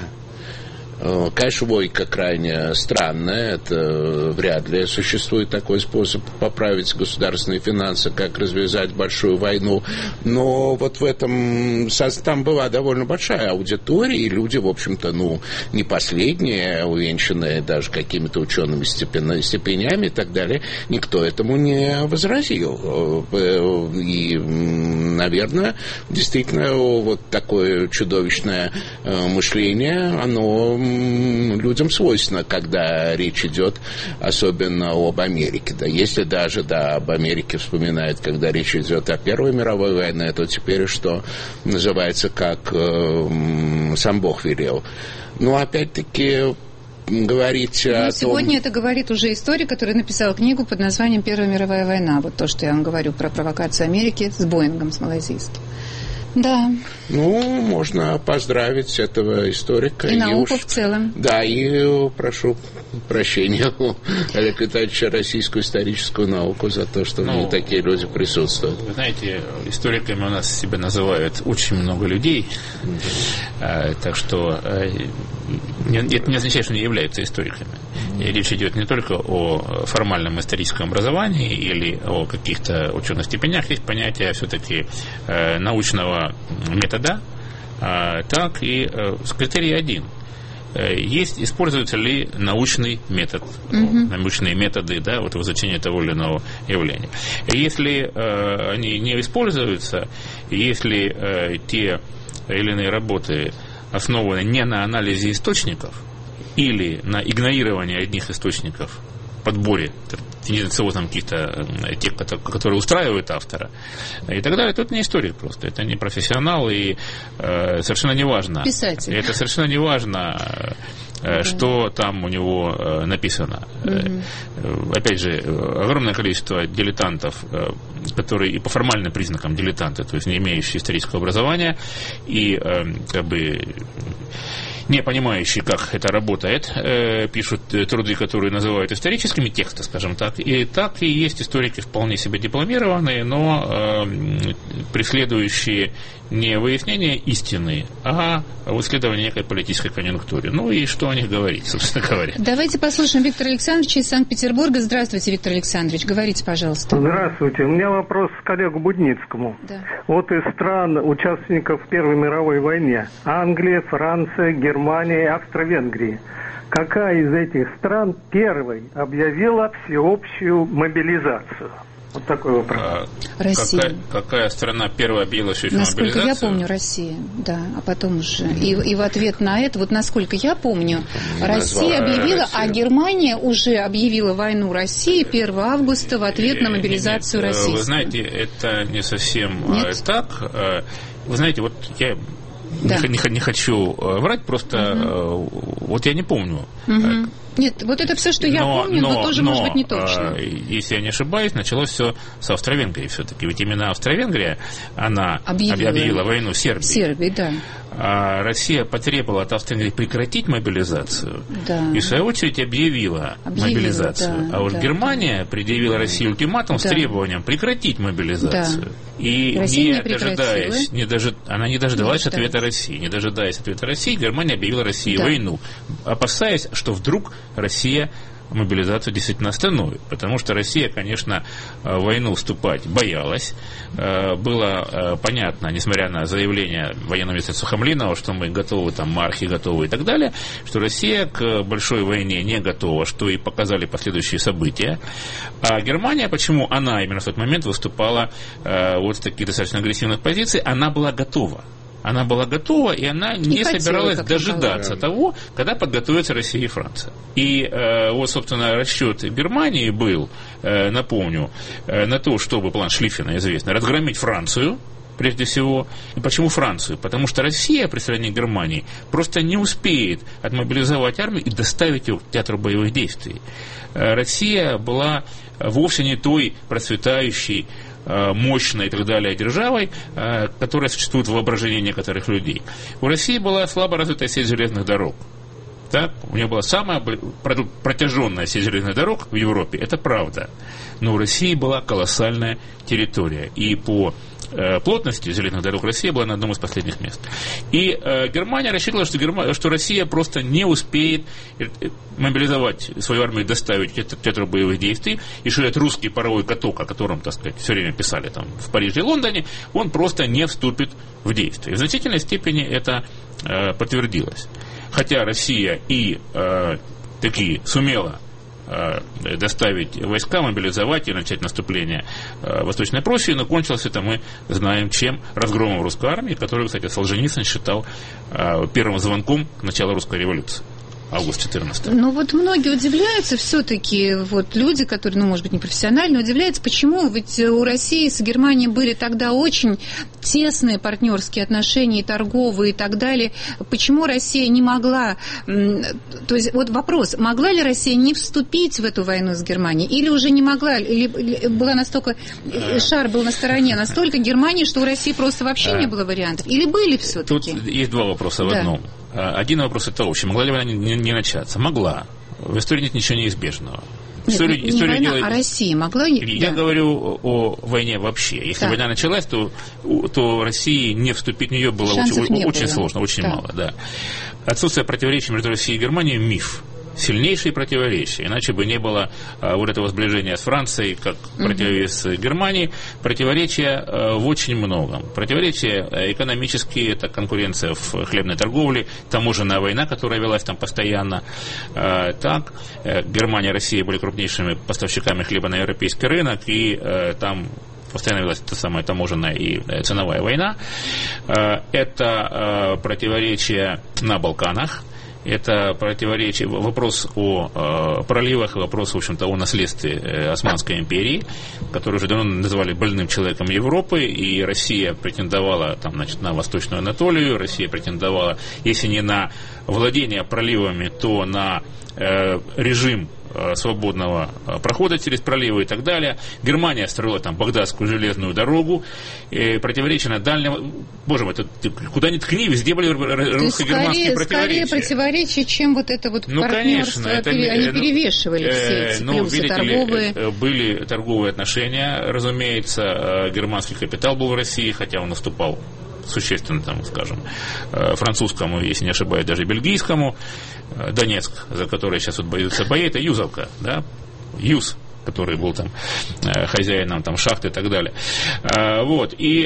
Конечно, логика крайне странная, это вряд ли существует такой способ поправить государственные финансы, как развязать большую войну, но вот в этом, там была довольно большая аудитория, и люди, в общем-то, ну, не последние, увенчанные даже какими-то учеными степенями и так далее, никто этому не возразил. И, наверное, действительно, вот такое чудовищное мышление, оно людям свойственно, когда речь идет особенно об Америке. Да, если даже да, об Америке вспоминают, когда речь идет о Первой мировой войне, то теперь что называется, как э, сам Бог велел. Но опять-таки говорить ну, о том... Сегодня это говорит уже историк, который написал книгу под названием «Первая мировая война». Вот то, что я вам говорю про провокацию Америки с Боингом, с малайзийским. Да. Ну, можно поздравить этого историка. И, и науку уж, в целом. Да, и прошу прощения у Олега Витальевича российскую историческую науку за то, что ну, в ней такие люди присутствуют. Вы знаете, историками у нас себя называют очень много людей, mm-hmm. а, так что а, не, это не означает, что они являются историками. Mm-hmm. И речь идет не только о формальном историческом образовании или о каких-то ученых степенях, есть понятие все-таки а, научного метода, а, так и а, критерий один. Есть, используется ли научный метод, mm-hmm. научные методы, да, вот в изучении того или иного явления. Если э, они не используются, если э, те или иные работы основаны не на анализе источников или на игнорировании одних источников, подборе тенденциозным каких-то тех, которые устраивают автора и так далее, то это не историк просто, это не профессионал, и э, совершенно не важно. Писатель. Это совершенно не важно, э, что там у него э, написано. Mm-hmm. Э, опять же, огромное количество дилетантов, э, которые и по формальным признакам дилетанты, то есть не имеющие исторического образования, и э, как бы не понимающие, как это работает, э, пишут труды, которые называют историческими тексты, скажем так. И так и есть историки вполне себе дипломированные, но э, преследующие не выяснение истины, а исследование некой политической конъюнктуры. Ну и что о них говорить, собственно говоря. Давайте послушаем Виктора Александровича из Санкт-Петербурга. Здравствуйте, Виктор Александрович. Говорите, пожалуйста. Здравствуйте. У меня вопрос к коллегу Будницкому. Да. Вот из стран, участников Первой мировой войны: Англия, Франция, Германия, Австро-Венгрия. Какая из этих стран первой объявила всеобщую мобилизацию? Вот такой вопрос. А, Россия. Какая, какая страна первая объявила всеобщую мобилизацию? Насколько я помню, Россия, да, а потом уже. И, и в ответ на это, вот насколько я помню, не Россия объявила, Россию. А Германия уже объявила войну России первого августа в ответ на мобилизацию России. Вы знаете, это не совсем нет? так. Вы знаете, вот я... Да. Не, не, не хочу врать, просто угу. вот я не помню. Угу. Нет, вот это все, что я но, помню, но, но тоже но, может быть не точно. Если я не ошибаюсь, началось все с Австро-Венгрии все-таки. Ведь именно Австро-Венгрия, она объявила, объявила войну Сербии. Сербии, да. А Россия потребовала от Австро-Венгрии прекратить мобилизацию. Да. И в свою очередь объявила, объявила мобилизацию. Да, а вот да, Германия да. предъявила России ультиматум да. с требованием прекратить мобилизацию. Да. И Россия не, не дожидаясь, не дожид... она не дождалась не ответа России. Не дожидаясь ответа России, Германия объявила России да. войну, опасаясь, что вдруг Россия мобилизацию действительно остановит, потому что Россия, конечно, в войну вступать боялась. Было понятно, несмотря на заявление военного министра Сухомлинова, что мы готовы, там, мархи готовы и так далее, что Россия к большой войне не готова, что и показали последующие события. А Германия, почему она именно в тот момент выступала вот с таких достаточно агрессивных позиций, она была готова. Она была готова, и она не, не собиралась дожидаться того, когда подготовятся Россия и Франция. И э, вот, собственно, расчет Германии был, э, напомню, э, на то, чтобы план Шлиффена известный, разгромить Францию, прежде всего. И почему Францию? Потому что Россия при сравнении с Германией просто не успеет отмобилизовать армию и доставить ее к театру боевых действий. Э, Россия была вовсе не той процветающей, мощной и так далее державой, которая существует в воображении некоторых людей. У России была слабо развитая сеть железных дорог. Так? У нее была самая протяженная сеть железных дорог в Европе, это правда. Но у России была колоссальная территория. И по э, плотности железных дорог Россия была на одном из последних мест. И э, Германия рассчитывала, что, Германия, что Россия просто не успеет мобилизовать свою армию и доставить к театру боевых действий, и что этот русский паровой каток, о котором, так сказать, все время писали там в Париже и Лондоне, он просто не вступит в действие. В значительной степени это э, подтвердилось. Хотя Россия и э, такие сумела э, доставить войска, мобилизовать и начать наступление э, в Восточной Пруссии, но кончилось это, мы знаем, чем: разгромом русской армии, которую, кстати, Солженицын считал э, первым звонком к началу русской революции. август четырнадцатого. Ну вот многие удивляются все-таки, вот люди, которые, ну, может быть, не профессионально, удивляются, почему ведь у России с Германией были тогда очень тесные партнерские отношения, и торговые, и так далее. Почему Россия не могла... То есть вот вопрос, могла ли Россия не вступить в эту войну с Германией, или уже не могла, или была настолько... Шар был на стороне настолько Германии, что у России просто вообще не было вариантов? Или были все-таки? Тут есть два вопроса в да. одном. Один вопрос это общий. Могла ли война не, не начаться? Могла. В истории нет ничего неизбежного. Нет, история, не история война, делает... а Россия могла... Я да. говорю о войне вообще. Если да. война началась, то, то России не вступить в нее было очень, очень сложно, очень да. мало. Да. Отсутствие противоречий между Россией и Германией – миф. Сильнейшие противоречия, иначе бы не было а, вот этого сближения с Францией, как mm-hmm. противовес Германии. Противоречия а, в очень многом. Противоречия а, экономические, это конкуренция в хлебной торговле, таможенная война, которая велась там постоянно. А, так, а, Германия и Россия были крупнейшими поставщиками хлеба на европейский рынок, и а, там постоянно велась та самая таможенная и ценовая война. А, это а, противоречия на Балканах. Это противоречие, вопрос о э, проливах, вопрос, в общем-то, о наследстве э, Османской империи, которую уже давно называли больным человеком Европы, и Россия претендовала там, значит, на Восточную Анатолию, Россия претендовала, если не на владение проливами, то на э, режим свободного прохода через проливы и так далее. Германия строила там Багдадскую железную дорогу, и противоречия на дальнем... Боже мой, ты, куда ни ткни, везде были русско-германские противоречия. Скорее противоречия, чем вот это вот ну, партнерство. Конечно, это, они ну, перевешивали э, все эти ну, плюсы торговые. Ли, были торговые отношения, разумеется, германский капитал был в России, хотя он наступал существенно, там, скажем, французскому, если не ошибаюсь, даже бельгийскому. Донецк, за который сейчас вот боятся бои, это Юзовка, да, Юз, который был там э, хозяином там, шахты и так далее. Э, вот, и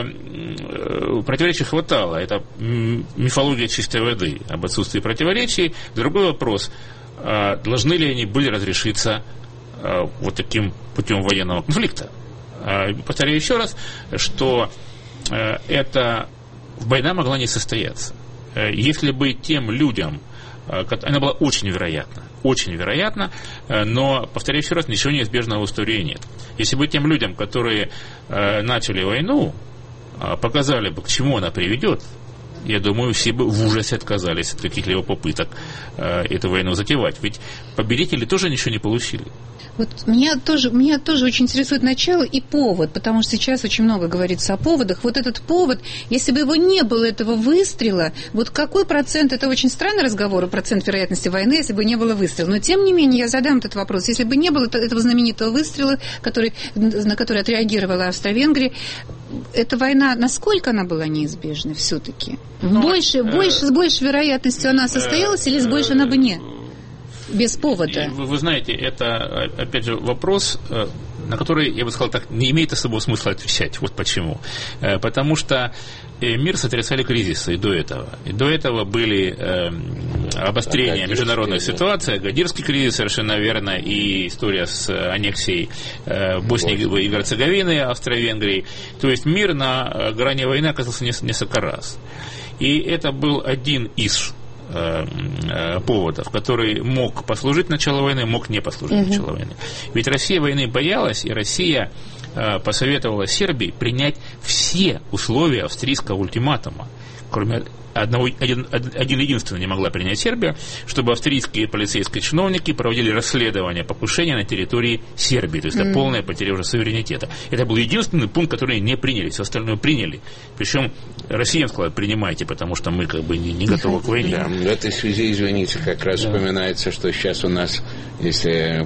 э, противоречий хватало, это мифология чистой воды об отсутствии противоречий. Другой вопрос, э, должны ли они были разрешиться э, вот таким путем военного конфликта. Э, повторяю еще раз, что э, эта война могла не состояться. Э, если бы тем людям, она была очень вероятна, очень вероятна, но, повторяю еще раз, ничего неизбежного в истории нет. Если бы тем людям, которые э, начали войну, э, показали бы, к чему она приведет, я думаю, все бы в ужасе отказались от каких-либо попыток э, эту войну затевать. Ведь победители тоже ничего не получили. Вот меня тоже, меня тоже очень интересует начало и повод, потому что сейчас очень много говорится о поводах. Вот этот повод, если бы его не было, этого выстрела, вот какой процент, это очень странный разговор, процент вероятности войны, если бы не было выстрела. Но тем не менее, я задам этот вопрос. Если бы не было этого знаменитого выстрела, который, на который отреагировала Австро-Венгрия, эта война, насколько она была неизбежной все-таки? Ну, больше, э, больше, с большей вероятностью она состоялась, э, или с большей она бы не? Без повода. Вы, вы знаете, это, опять же, вопрос, на который, я бы сказал так, не имеет особого смысла отвечать. Вот почему. Потому что мир сотрясали кризисы и до этого. И до этого были э, обострения международной ситуации, Агадирский кризис, совершенно верно, и история с аннексией э, Боснии и Герцеговины, Австро-Венгрии. То есть мир на грани войны оказался несколько раз. И это был один из поводов, который мог послужить началу войны, мог не послужить uh-huh. началу войны. Ведь Россия войны боялась, и Россия э, посоветовала Сербии принять все условия австрийского ультиматума, кроме одного, один, один единственный не могла принять Сербия, чтобы австрийские полицейские чиновники проводили расследование покушения на территории Сербии, то есть mm. это полная потеря уже суверенитета. Это был единственный пункт, который не приняли, все остальное приняли. Причем Россия сказала, принимайте, потому что мы как бы не, не готовы к войне. Да, в этой связи, извините, как раз да. вспоминается, что сейчас у нас, если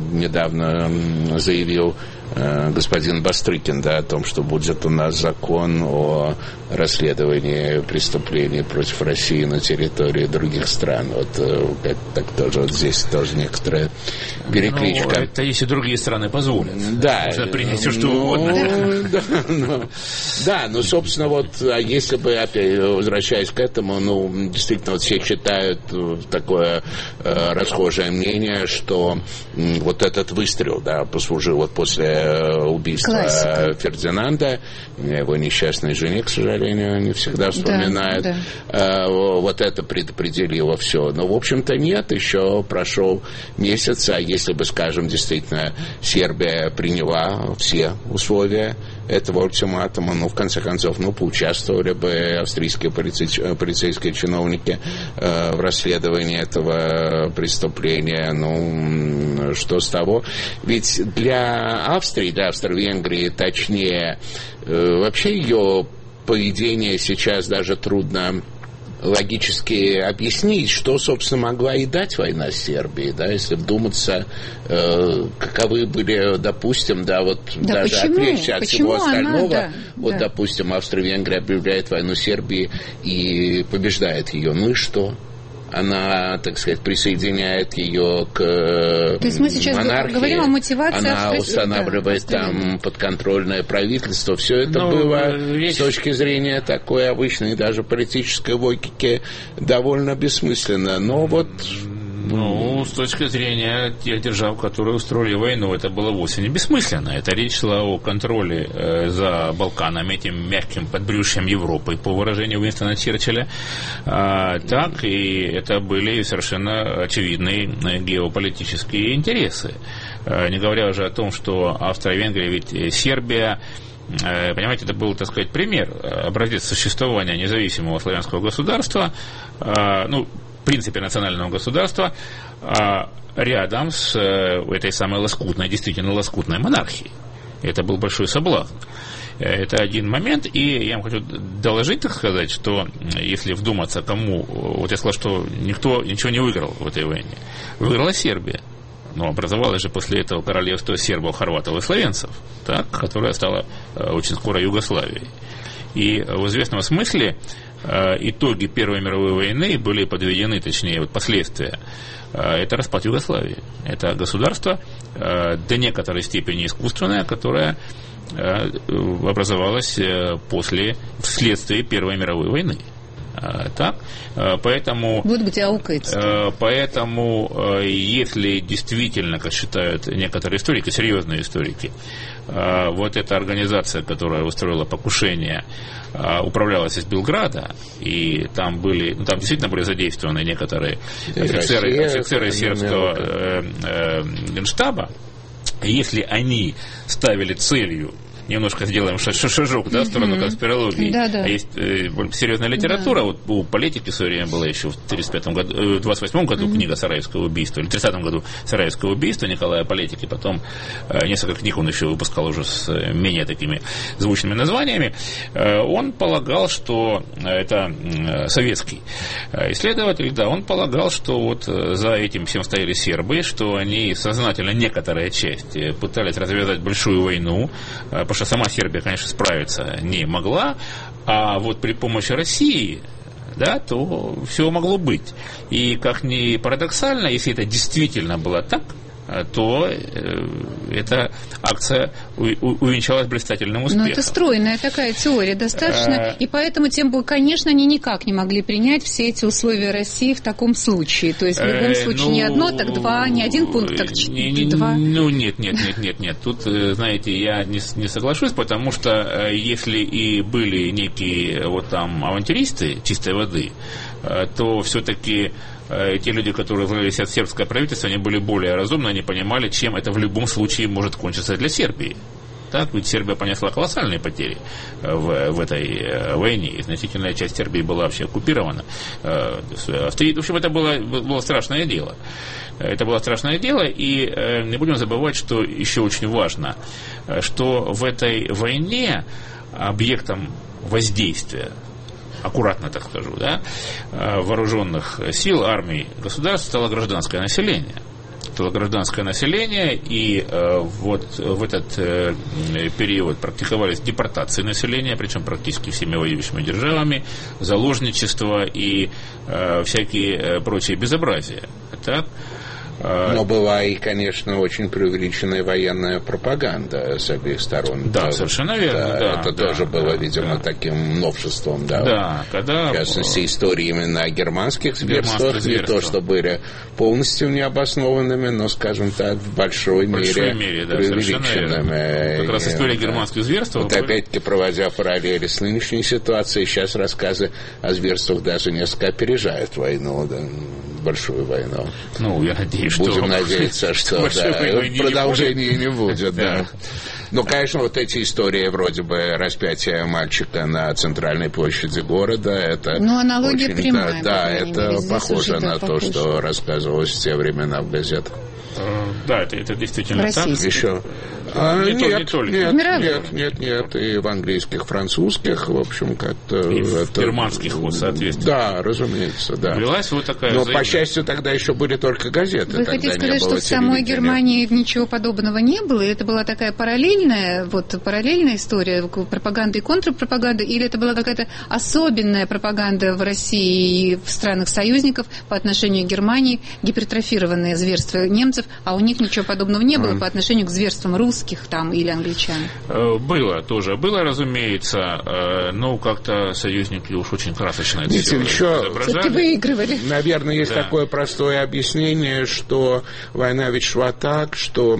недавно заявил господин Бастрыкин, да, о том, что будет у нас закон о расследовании преступлений против России на территории других стран. Вот это так тоже вот здесь тоже некоторая перекличка. Ну, это если другие страны позволят. Да. Можно принять все, что ну, угодно. Да, ну, да, ну, собственно, вот, а если бы, опять возвращаясь к этому, ну, действительно, вот все считают такое э, расхожее мнение, что м, вот этот выстрел, да, послужил вот после это убийство Классика. Фердинанда, его несчастной жене, к сожалению, не всегда вспоминают. Да, да. Вот это предопределило все. Но, в общем-то, нет, еще прошел месяц, а если бы, скажем, действительно Сербия приняла все условия этого ультиматума, ну, в конце концов, ну, поучаствовали бы австрийские полицейские, полицейские чиновники э, в расследовании этого преступления. Ну, что с того? Ведь для Австрии, для Австро-Венгрии, точнее, э, вообще ее поведение сейчас даже трудно логически объяснить, что, собственно, могла и дать война с Сербией, да, если вдуматься, э, каковы были, допустим, да, вот да даже почему? отвлечься от Почему всего остального, она, да, вот, да. допустим, Австро-Венгрия объявляет войну Сербии и побеждает ее, ну и что? Она, так сказать, присоединяет ее к монархии. То есть мы сейчас говорим о мотивации. Она Австро... устанавливает да, там подконтрольное правительство. Все это Но было речь... с точки зрения такой обычной даже политической логики довольно бессмысленно. Но вот... Ну, с точки зрения тех держав, которые устроили войну, это было вовсе не бессмысленно. Это речь шла о контроле э, за Балканами, этим мягким подбрюшьем Европы, по выражению Уинстона Черчилля. А, так, и это были совершенно очевидные геополитические интересы. А, не говоря уже о том, что Австро-Венгрия, ведь Сербия, понимаете, это был, так сказать, пример, образец существования независимого славянского государства, а, ну, в принципе, национального государства, а рядом с этой самой лоскутной, действительно лоскутной монархией. Это был большой соблазн. Это один момент, и я вам хочу доложить, так сказать, что если вдуматься, кому... Вот я сказал, что никто ничего не выиграл в этой войне. Выиграла Сербия. Но образовалось же после этого королевство сербов, хорватов и словенцев, так, которое стало очень скоро Югославией. И в известном смысле итоги Первой мировой войны были подведены, точнее, вот последствия. Это распад Югославии. Это государство до некоторой степени искусственное, которое образовалось после, вследствие Первой мировой войны. Так, поэтому, вот где аукается. Поэтому, если действительно, как считают некоторые историки, серьезные историки, вот эта организация, которая устроила покушение, управлялась из Белграда, и там были, ну, там действительно были задействованы некоторые офицеры, Россия, офицеры сербского э, э, генштаба, если они ставили целью, немножко сделаем шажок, да, в сторону конспирологии. Да, да. А есть э, серьезная литература. Да. Вот у политики в свое время была еще в тридцать пятом году, в двадцать восьмом году mm-hmm. книга «Сараевское убийство», или в тридцатом году «Сараевское убийство» Николая Политики. Потом э, несколько книг он еще выпускал уже с э, менее такими звучными названиями. Э, он полагал, что это э, советский исследователь, да, он полагал, что вот за этим всем стояли сербы, что они сознательно, некоторая часть, пытались развязать большую войну, потому что сама Сербия, конечно, справиться не могла, а вот при помощи России, да, то все могло быть. И как ни парадоксально, если это действительно было так, то эта акция увенчалась блистательным успехом. Но это стройная такая теория достаточно, и поэтому, тем более, конечно, они никак не могли принять все эти условия России в таком случае. То есть, в любом случае, ну, не одно, так два, не один пункт, так не, два. Ну, нет, нет, нет, нет, нет. Тут, знаете, я не, не соглашусь, потому что если и были некие вот там авантюристы чистой воды, то все-таки те люди, которые возглавляли сербское правительство, они были более разумны, они понимали, чем это в любом случае может кончиться для Сербии. Так, ведь Сербия понесла колоссальные потери в, в этой войне, и значительная часть Сербии была вообще оккупирована. В общем, это было, было страшное дело. Это было страшное дело, и не будем забывать, что еще очень важно, что в этой войне объектом воздействия, аккуратно так скажу, да, вооруженных сил, армий, государств стало гражданское население. Стало гражданское население, и э, вот в этот э, период практиковались депортации населения, причем практически всеми воюющими державами, заложничество и э, всякие э, прочие безобразия. Так? Но была и, конечно, очень преувеличенная военная пропаганда с обеих сторон. Да, да, совершенно верно. Да, да, это да, тоже было, да, видимо, да. таким новшеством. Да, да когда... В частности, истории именно о германских зверствах, не то, что были полностью необоснованными, но, скажем так, в большой, в большой мере, мере да, преувеличенными. Как раз история германских зверств. Вот были... опять-таки, проводя параллели с нынешней ситуацией, сейчас рассказы о зверствах даже несколько опережают войну, да, большую войну. Ну, я надеюсь, Будем что... надеяться, что да, продолжения не будет. Да. Ну, конечно, вот эти истории вроде бы распятия мальчика на центральной площади города, это... Ну, аналогия очень, прямая. Да, да это похоже на то, похоже. что рассказывалось в те времена в газетах. Да, это, это действительно так. Еще. А, не нет, то, не нет, нет, нет, нет, нет, и в английских, французских, в общем, как-то... И в это, германских, вот, соответственно. Да, разумеется, да. Велась вот такая... Но, взаимная... по счастью, тогда еще были только газеты. Вы хотите сказать, что в самой Германии ничего подобного не было? И это была такая параллельная, вот, параллельная история пропаганды и контрпропаганды? Или это была какая-то особенная пропаганда в России и в странах союзников по отношению к Германии, гипертрофированные зверства немцев, а у них ничего подобного не было mm. по отношению к зверствам русских там или англичан? Было тоже. Было, разумеется, но как-то союзники уж очень красочно это все изображали. Выигрывали. Наверное, есть да. такое простое объяснение, что война ведь шла так, что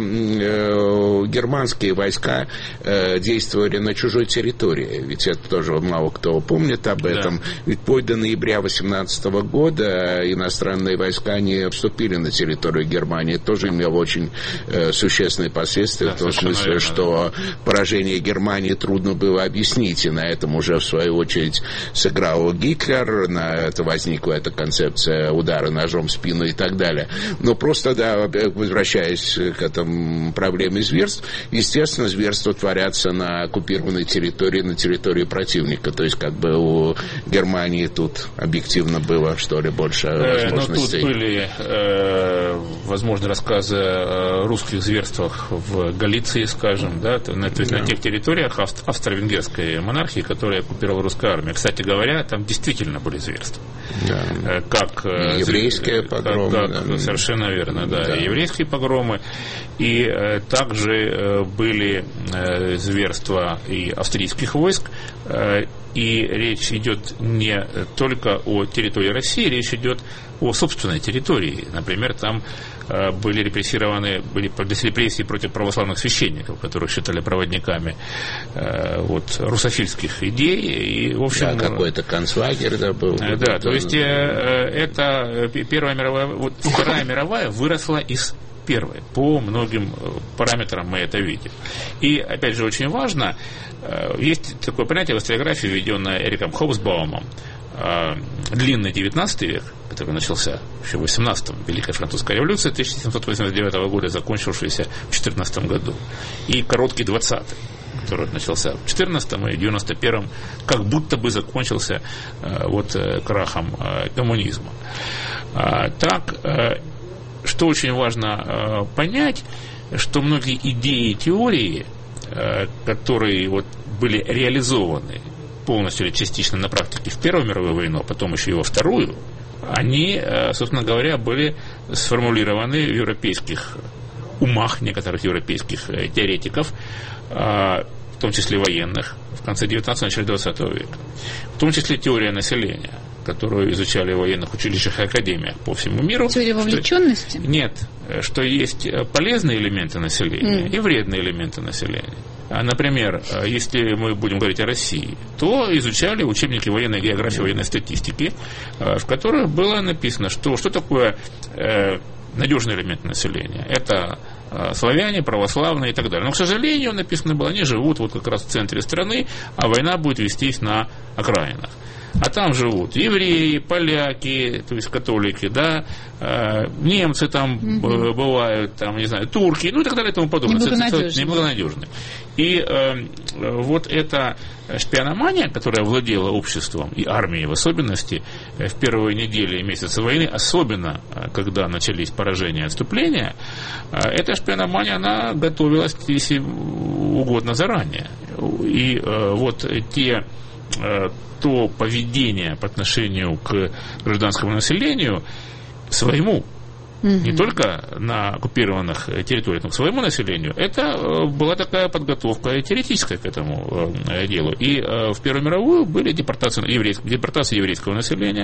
э, германские войска э, действовали на чужой территории. Ведь это тоже мало кто помнит об этом. Да. Ведь вплоть до ноября восемнадцатого года иностранные войска не вступили на территорию Германии. Это тоже имело очень э, существенные последствия. Да, в смысле, верно, что да. поражение Германии трудно было объяснить, и на этом уже, в свою очередь, сыграл Гитлер, на это возникла эта концепция удара ножом в спину и так далее. Но просто, да, возвращаясь к этому проблеме зверств, естественно, зверства творятся на оккупированной территории, на территории противника. То есть, как бы у Германии тут объективно было, что ли, больше э, возможностей. Ну, тут были, э, возможно, рассказы о русских зверствах в Галиции, скажем, да, то, на, то есть да. на тех территориях австро- австро-венгерской монархии, которые оккупировала русская армия. Кстати говоря, там действительно были зверства. Да. Как еврейские погромы. Как, как, да. Совершенно верно, да. да. Еврейские погромы. И э, также э, были э, зверства и австрийских войск. Э, и речь идет не только о территории России, речь идет о собственной территории. Например, там э, были репрессированы, были репрессии против православных священников, которых считали проводниками э, вот, русофильских идей. И, в общем, да, какой-то концлагерь, да, был. Э, да, то есть э, это Первая мировая, вот, Вторая мировая выросла из первой. По многим параметрам мы это видим. И, опять же, очень важно, есть такое понятие в историографии, введенное Эриком Хобсбаумом, длинный девятнадцатый век, который начался еще в восемнадцатом, Великая Французская революция тысяча семьсот восемьдесят девятого года, закончившаяся в четырнадцатом году, и короткий двадцатый, который начался в четырнадцатом и девяносто первом, как будто бы закончился вот крахом коммунизма. Так, что очень важно понять, что многие идеи и теории, которые вот были реализованы полностью или частично на практике в Первую мировую войну, а потом еще и во Вторую, они, собственно говоря, были сформулированы в европейских умах некоторых европейских теоретиков, в том числе военных, в конце девятнадцатого, начале двадцатого века. В том числе теория населения, которую изучали в военных училищах и академиях по всему миру. Теория вовлеченности? Что, нет, что есть полезные элементы населения mm. и вредные элементы населения. Например, если мы будем говорить о России, то изучали учебники военной географии, военной статистики, в которых было написано, что, что такое э, надежный элемент населения. Это э, славяне, православные и так далее. Но, к сожалению, написано было, они живут вот как раз в центре страны, а война будет вестись на окраинах. А там живут евреи, поляки, то есть католики, да, э, немцы там mm-hmm. бывают, там, не знаю, турки, ну и так далее и тому подобное. Неблагонадежные. Неблагонадежные. И э, вот эта шпиономания, которая владела обществом и армией в особенности в первые недели и месяцы войны, особенно когда начались поражения и отступления, эта шпиономания, она готовилась, если угодно, заранее. И э, вот те... то поведение по отношению к гражданскому населению своему, Не только на оккупированных территориях, но к своему населению. Это была такая подготовка теоретическая к этому делу. И в Первую мировую были депортации, еврейские, депортации еврейского населения.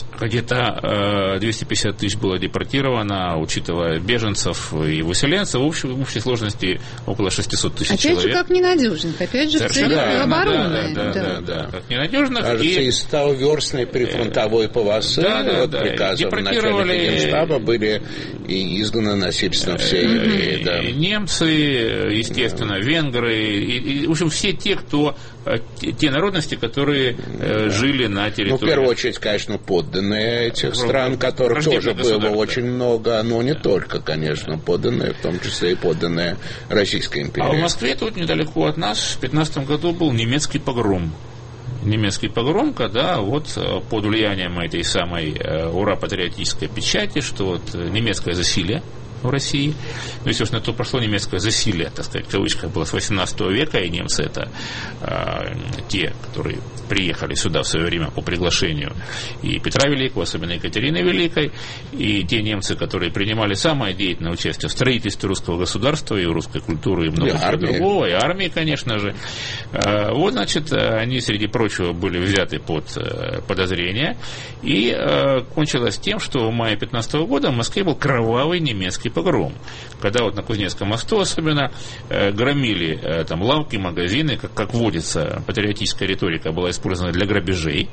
Где-то двести пятьдесят тысяч было депортировано, учитывая беженцев и выселенцев. В общей, в общей сложности около шестьсот тысяч человек. Опять же, как ненадежных. Опять же, в целях обороны. Да, да, да, да, как ненадежных. Кажется, и... из стауверстной прифронтовой полосы, да, да, вот да, приказом начальника Генштаба были и изгнаны насильственно все евреи. Да. Немцы, естественно, венгры, и, и, в общем, все те, кто, те народности, которые да. жили на территории. Ну, в первую очередь, конечно, подданные этих стран, которых тоже было очень много, но не только, конечно, подданные, в том числе и подданные Российской империи. А в Москве тут недалеко от нас в пятнадцатом году был немецкий погром. Немецкий погром, когда вот под влиянием этой самой ура-патриотической печати, что вот немецкое засилие в России, ну, естественно, то прошло немецкое засилие, так сказать, в кавычках, было с восемнадцатого века, и немцы это э, те, которые приехали сюда в свое время по приглашению и Петра Великого, особенно Екатерины Великой, и те немцы, которые принимали самое деятельное участие в строительстве русского государства и русской культуры и много и чего другого, и армии, конечно же. Э, вот, значит, они, среди прочего, были взяты под э, подозрение, и э, кончилось тем, что в мае пятнадцатого года в Москве был кровавый немецкий погром, когда вот на Кузнецком мосту особенно э, громили э, там лавки, магазины, как, как водится, патриотическая риторика была использована для грабежей.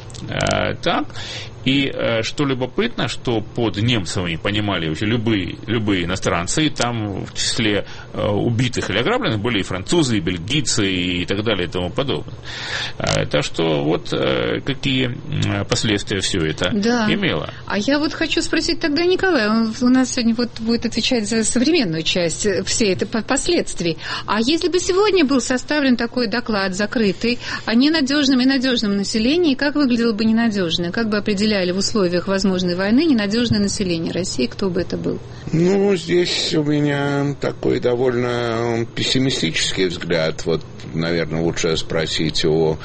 Э, так. И э, что любопытно, что под немцами понимали вообще любые, любые иностранцы, и там в числе э, убитых или ограбленных были и французы, и бельгийцы, и так далее, и тому подобное. Э, так что вот э, какие э, последствия все это да. имело. А я вот хочу спросить тогда Николая, он у нас сегодня вот будет отвечать за современную часть всей этой последствий. А если бы сегодня был составлен такой доклад закрытый о ненадежном и надежном населении, как выглядело бы ненадежное? Как бы определяли в условиях возможной войны ненадежное население России, кто бы это был? Ну, здесь у меня такой довольно пессимистический взгляд. Вот, наверное, лучше спросить у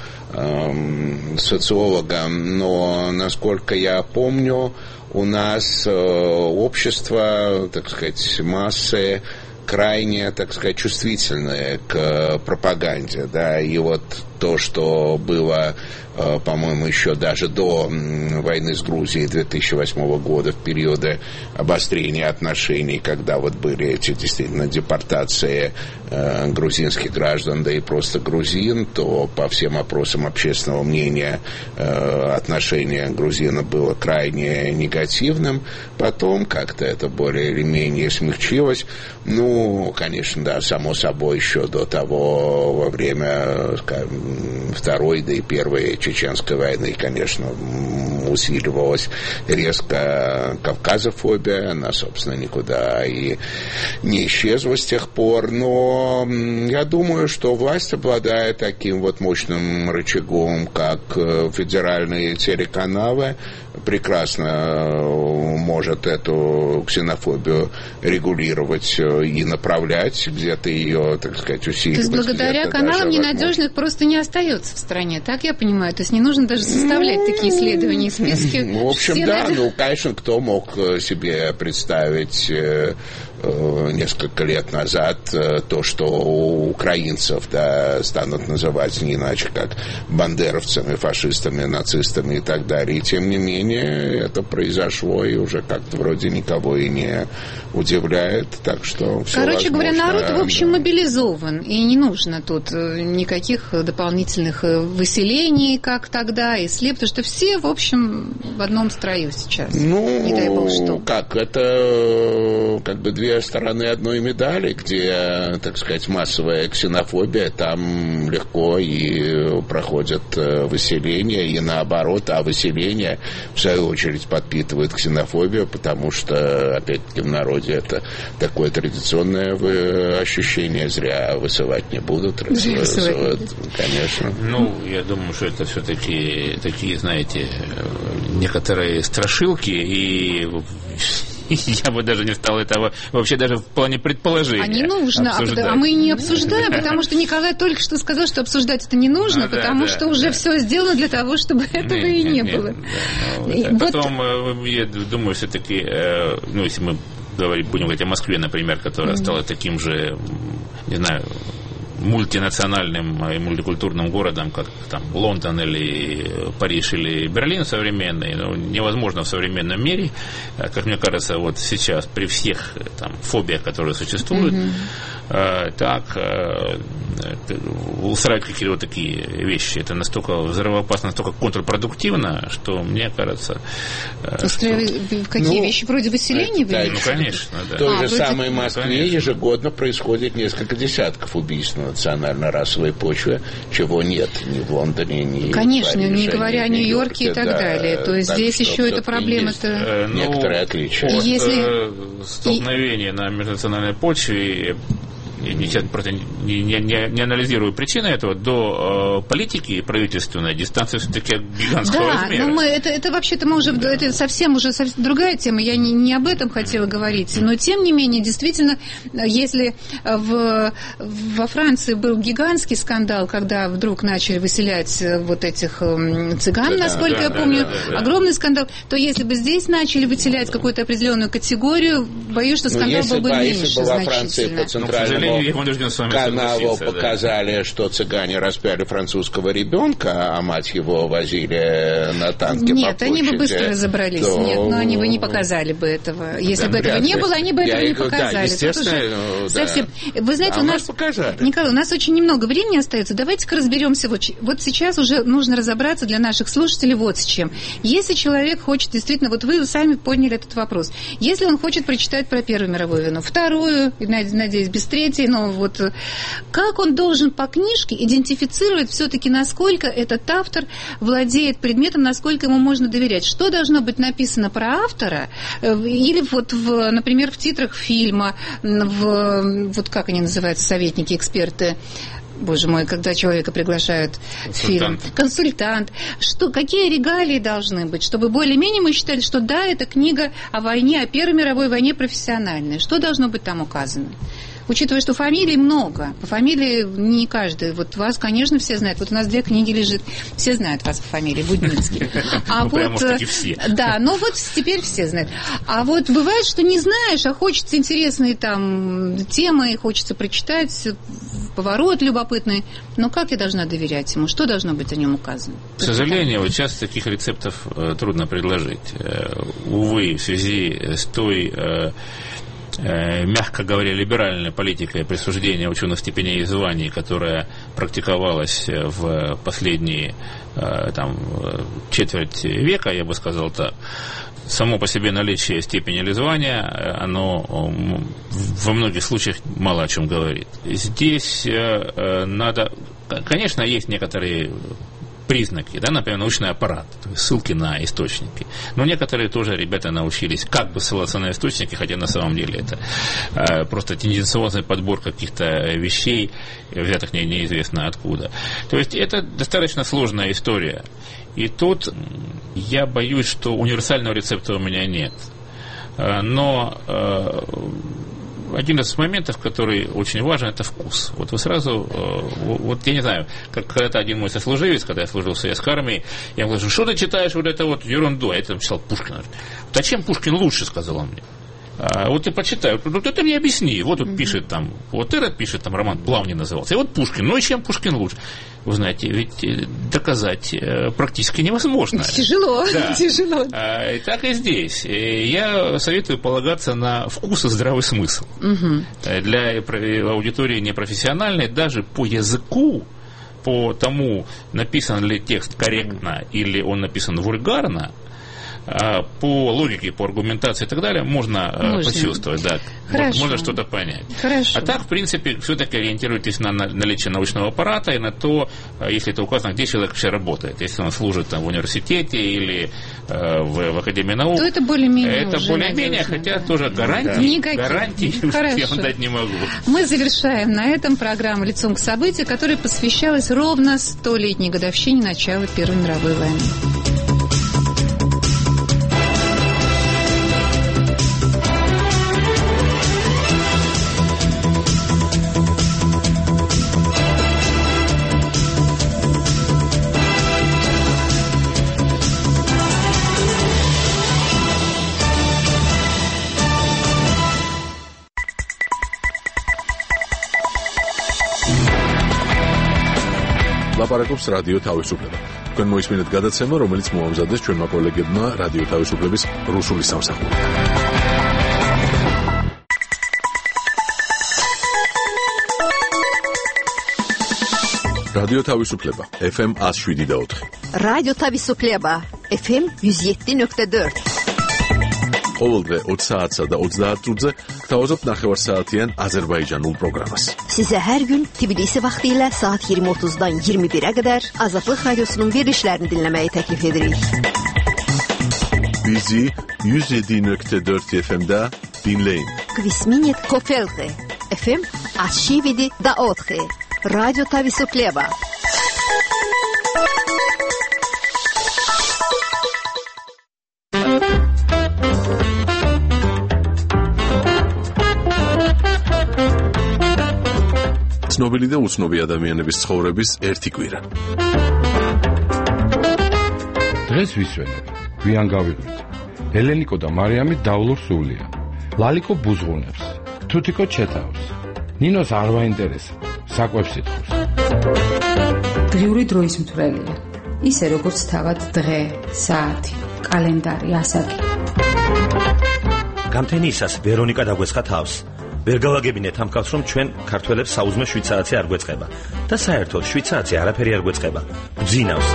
э, социолога. Но, насколько я помню, у нас э, общество, так сказать, массы крайне, так сказать, чувствительные к пропаганде, да, и вот то, что было, по-моему, еще даже до войны с Грузией две тысячи восьмого года, в периоды обострения отношений, когда вот были эти действительно депортации э, грузинских граждан, да и просто грузин, то по всем опросам общественного мнения э, отношение грузина было крайне негативным. Потом как-то это более или менее смягчилось. Ну, конечно, да, само собой, еще до того, во время, скажем, Второй, да и Первой Чеченской войны, конечно, усиливалась резко кавказофобия, она, собственно, никуда и не исчезла с тех пор, но я думаю, что власть обладает таким вот мощным рычагом, как федеральные телеканалы, прекрасно может эту ксенофобию регулировать и направлять, где-то ее, так сказать, усиливать. То есть благодаря каналам ненадежных просто не остается в стране, так я понимаю? То есть не нужно даже составлять ну, такие исследования и списки? В общем, Все да, над... ну, конечно, кто мог себе представить несколько лет назад то, что у украинцев, да, станут называть не иначе, как бандеровцами, фашистами, нацистами и так далее. И тем не менее это произошло и уже как-то вроде никого и не удивляет. Так что все Короче возможно, говоря, народ, в общем, да. мобилизован. И не нужно тут никаких дополнительных выселений, как тогда, и слеп, потому что все, в общем, в одном строю сейчас. Ну, не дай бог что. Как? Это как бы две стороны одной медали, где, так сказать, массовая ксенофобия, там легко и проходят выселения, и наоборот, а выселение, в свою очередь, подпитывает ксенофобию, потому что, опять-таки, в народе это такое традиционное ощущение, зря высылать не будут. Зря высылать. Конечно. Ну, я думаю, что это все-таки такие, знаете, некоторые страшилки, и я бы даже не стал этого вообще даже в плане предположения. А не нужно, а, а мы не обсуждаем, потому что Николай только что сказал, что обсуждать это не нужно, а, потому да, что да, уже да. все сделано для того, чтобы этого нет, и не нет, было. Нет, да, ну, вот. Потом, я думаю, все-таки, ну, если мы говорить, будем говорить о Москве, например, которая mm-hmm. стала таким же, не знаю, мультинациональным и мультикультурным городом, как там Лондон или Париж или Берлин современный, ну, невозможно в современном мире, как мне кажется, вот сейчас при всех там фобиях, которые существуют, mm-hmm. так устраивать какие-то вот такие вещи, это настолько взрывоопасно, настолько контрпродуктивно, что мне кажется... Устраивать что... какие ну, вещи? Вроде выселения? Да, ну, конечно, да. В той а, же вроде... самой Москве ну, ежегодно происходит несколько десятков убийств на национально-расовой почве, чего нет ни в Лондоне, ни конечно, в Париже, не говоря о Нью-Йорке и так да, далее. То есть здесь еще эта проблема-то... Э, ну, некоторые отличия. От Если... э, столкновения и... на межнациональной почве... Я не, просто не, не, не анализирую причины этого, до э, политики правительственной дистанция все-таки гигантского да, размера. Да, но это, это вообще-то мы уже, да. это совсем уже совсем другая тема, я не, не об этом хотела говорить, но тем не менее, действительно, если в, во Франции был гигантский скандал, когда вдруг начали выселять вот этих цыган, да, насколько да, я да, помню, да, да, да. огромный скандал, то если бы здесь начали выселять какую-то определенную категорию, боюсь, что скандал был бы бы, меньше если бы во Франции по центральному каналу показали, да. что цыгане распяли французского ребенка, а мать его возили на танке Нет, по они бы быстро разобрались. То... Нет, но они бы не показали бы этого. Если да, бы этого не было, они бы этого не показали. Да, естественно, ну, совсем... да. Вы знаете, а у нас... Показали. Николай, у нас очень немного времени остается. Давайте-ка разберемся. Вот, вот сейчас уже нужно разобраться для наших слушателей вот с чем. Если человек хочет действительно... Вот вы сами подняли этот вопрос. Если он хочет прочитать про Первую мировую войну, вторую, надеюсь, без третьей, но вот как он должен по книжке идентифицировать все-таки, насколько этот автор владеет предметом, насколько ему можно доверять? Что должно быть написано про автора? Или вот, в, например, в титрах фильма, в, вот как они называются, советники, эксперты, Боже мой, когда человека приглашают в фильм. Консультант. Что, какие регалии должны быть, чтобы более-менее мы считали, что да, это книга о войне, о Первой мировой войне профессиональная. Что должно быть там указано? Учитывая, что фамилий много. По фамилии не каждый. Вот вас, конечно, все знают. Вот у нас две книги лежит. Все знают вас по фамилии. Будницкий. А вот, все. Да, но вот теперь все знают. А вот бывает, что не знаешь, а хочется интересные там темы, хочется прочитать, поворот любопытный. Но как я должна доверять ему? Что должно быть о нем указано? К сожалению, вот сейчас таких рецептов трудно предложить. Увы, в связи с той... мягко говоря, либеральная политика присуждения ученых степеней и званий, которая практиковалась в последние там, четверть века, я бы сказал так, само по себе наличие степени или звания, оно во многих случаях мало о чем говорит. Здесь надо... Конечно, есть некоторые признаки, да, например, научный аппарат, то есть ссылки на источники. Но некоторые тоже ребята научились как бы ссылаться на источники, хотя на самом деле это э, просто тенденциозный подбор каких-то вещей, взятых не, неизвестно откуда. То есть это достаточно сложная история. И тут я боюсь, что универсального рецепта у меня нет. Э, но... Э, один из моментов, который очень важен, это вкус. Вот вы сразу, вот я не знаю, как когда-то один мой сослуживец, когда я служил в советской армии, я ему говорю, что ты читаешь вот это вот ерунду, а я там читал Пушкина. Да чем Пушкин лучше, сказал он мне. А вот я почитаю, вот это мне объясни. Вот тут mm-hmm. пишет там, вот этот пишет там, роман Плавний назывался, и вот Пушкин. Ну и чем Пушкин лучше? Вы знаете, ведь доказать практически невозможно. Тяжело, да. тяжело. А, и так и здесь. Я советую полагаться на вкус и здравый смысл. Mm-hmm. Для аудитории непрофессиональной, даже по языку, по тому, написан ли текст корректно или он написан вульгарно, по логике, по аргументации и так далее можно, можно. почувствовать, да, Хорошо. можно что-то понять. Хорошо. А так, в принципе, все-таки ориентируйтесь на наличие научного аппарата и на то, если это указано, где человек вообще работает. Если он служит там в университете или э, в, в Академии наук, то это более-менее это более-менее, хотя да. тоже гарантии, да. гарантии я вам дать не могу. Мы завершаем на этом программу «Лицом к событию», которая посвящалась ровно столетней годовщине начала Первой мировой войны. ლაპარაკობს რადიო თავისუფლება. თქვენ მოისმინეთ გადაცემა, რომელიც მოამზადეს ჩვენმა კოლეგებმა რადიო თავისუფლების რუსული სამსახური. რადიო თავისუფლება ეფ ემ one oh seven და four. რადიო თავისუფლება ეფ ემ one oh seven nuqta four. ყოველდღე ოცი საათსა და ოცდაათ წუთზე გთავაზობთ ნახევარსაათიან აზერბაიჯანულ პროგრამას. Sizə hər gün Tbilisi vaxtı ilə saat iyirmi otuzdan iyirmi birə qədər Azadlıq Radiosunun verilişlərini dinləməyi təklif edirik. Bizi one oh seven nuqta four efe em'də dinləyin. Kvisminit Kofelxi efe em one oh seven da four. Radyo Tavisukleba. ცნობილი და უცნობი ადამიანების ცხოვრების ერთი კვირა. დღეს ვისვენებ, გვიან გავიღვით. ელენიკო და მარიამი დავლურ სულია. ლალიკო ბუზღუნებს, თუთიკო ჩეთავს. ნინოს არ ვაინტერესებს, საკვებს ითხოვს. დღიური დროის მთვრელია. ისე როგორც თავად დღე, საათი, კალენდარი, ასაკი. გამთენიისას ვერონიკა დაგვესხა თავს. ვერ გავაგებინეთ ამ კაცს, რომ ჩვენ ქართველებს საუზმე შვიდ საათზე არ გვეწყება და საერთოდ შვიდ საათზე არაფერი არ გვეწყება. გძინავს.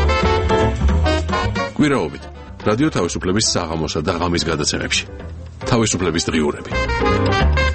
კვირაობით რადიო თავისუფლების საღამოსა და ღამის გადაცემებში. თავისუფლების დღიურები.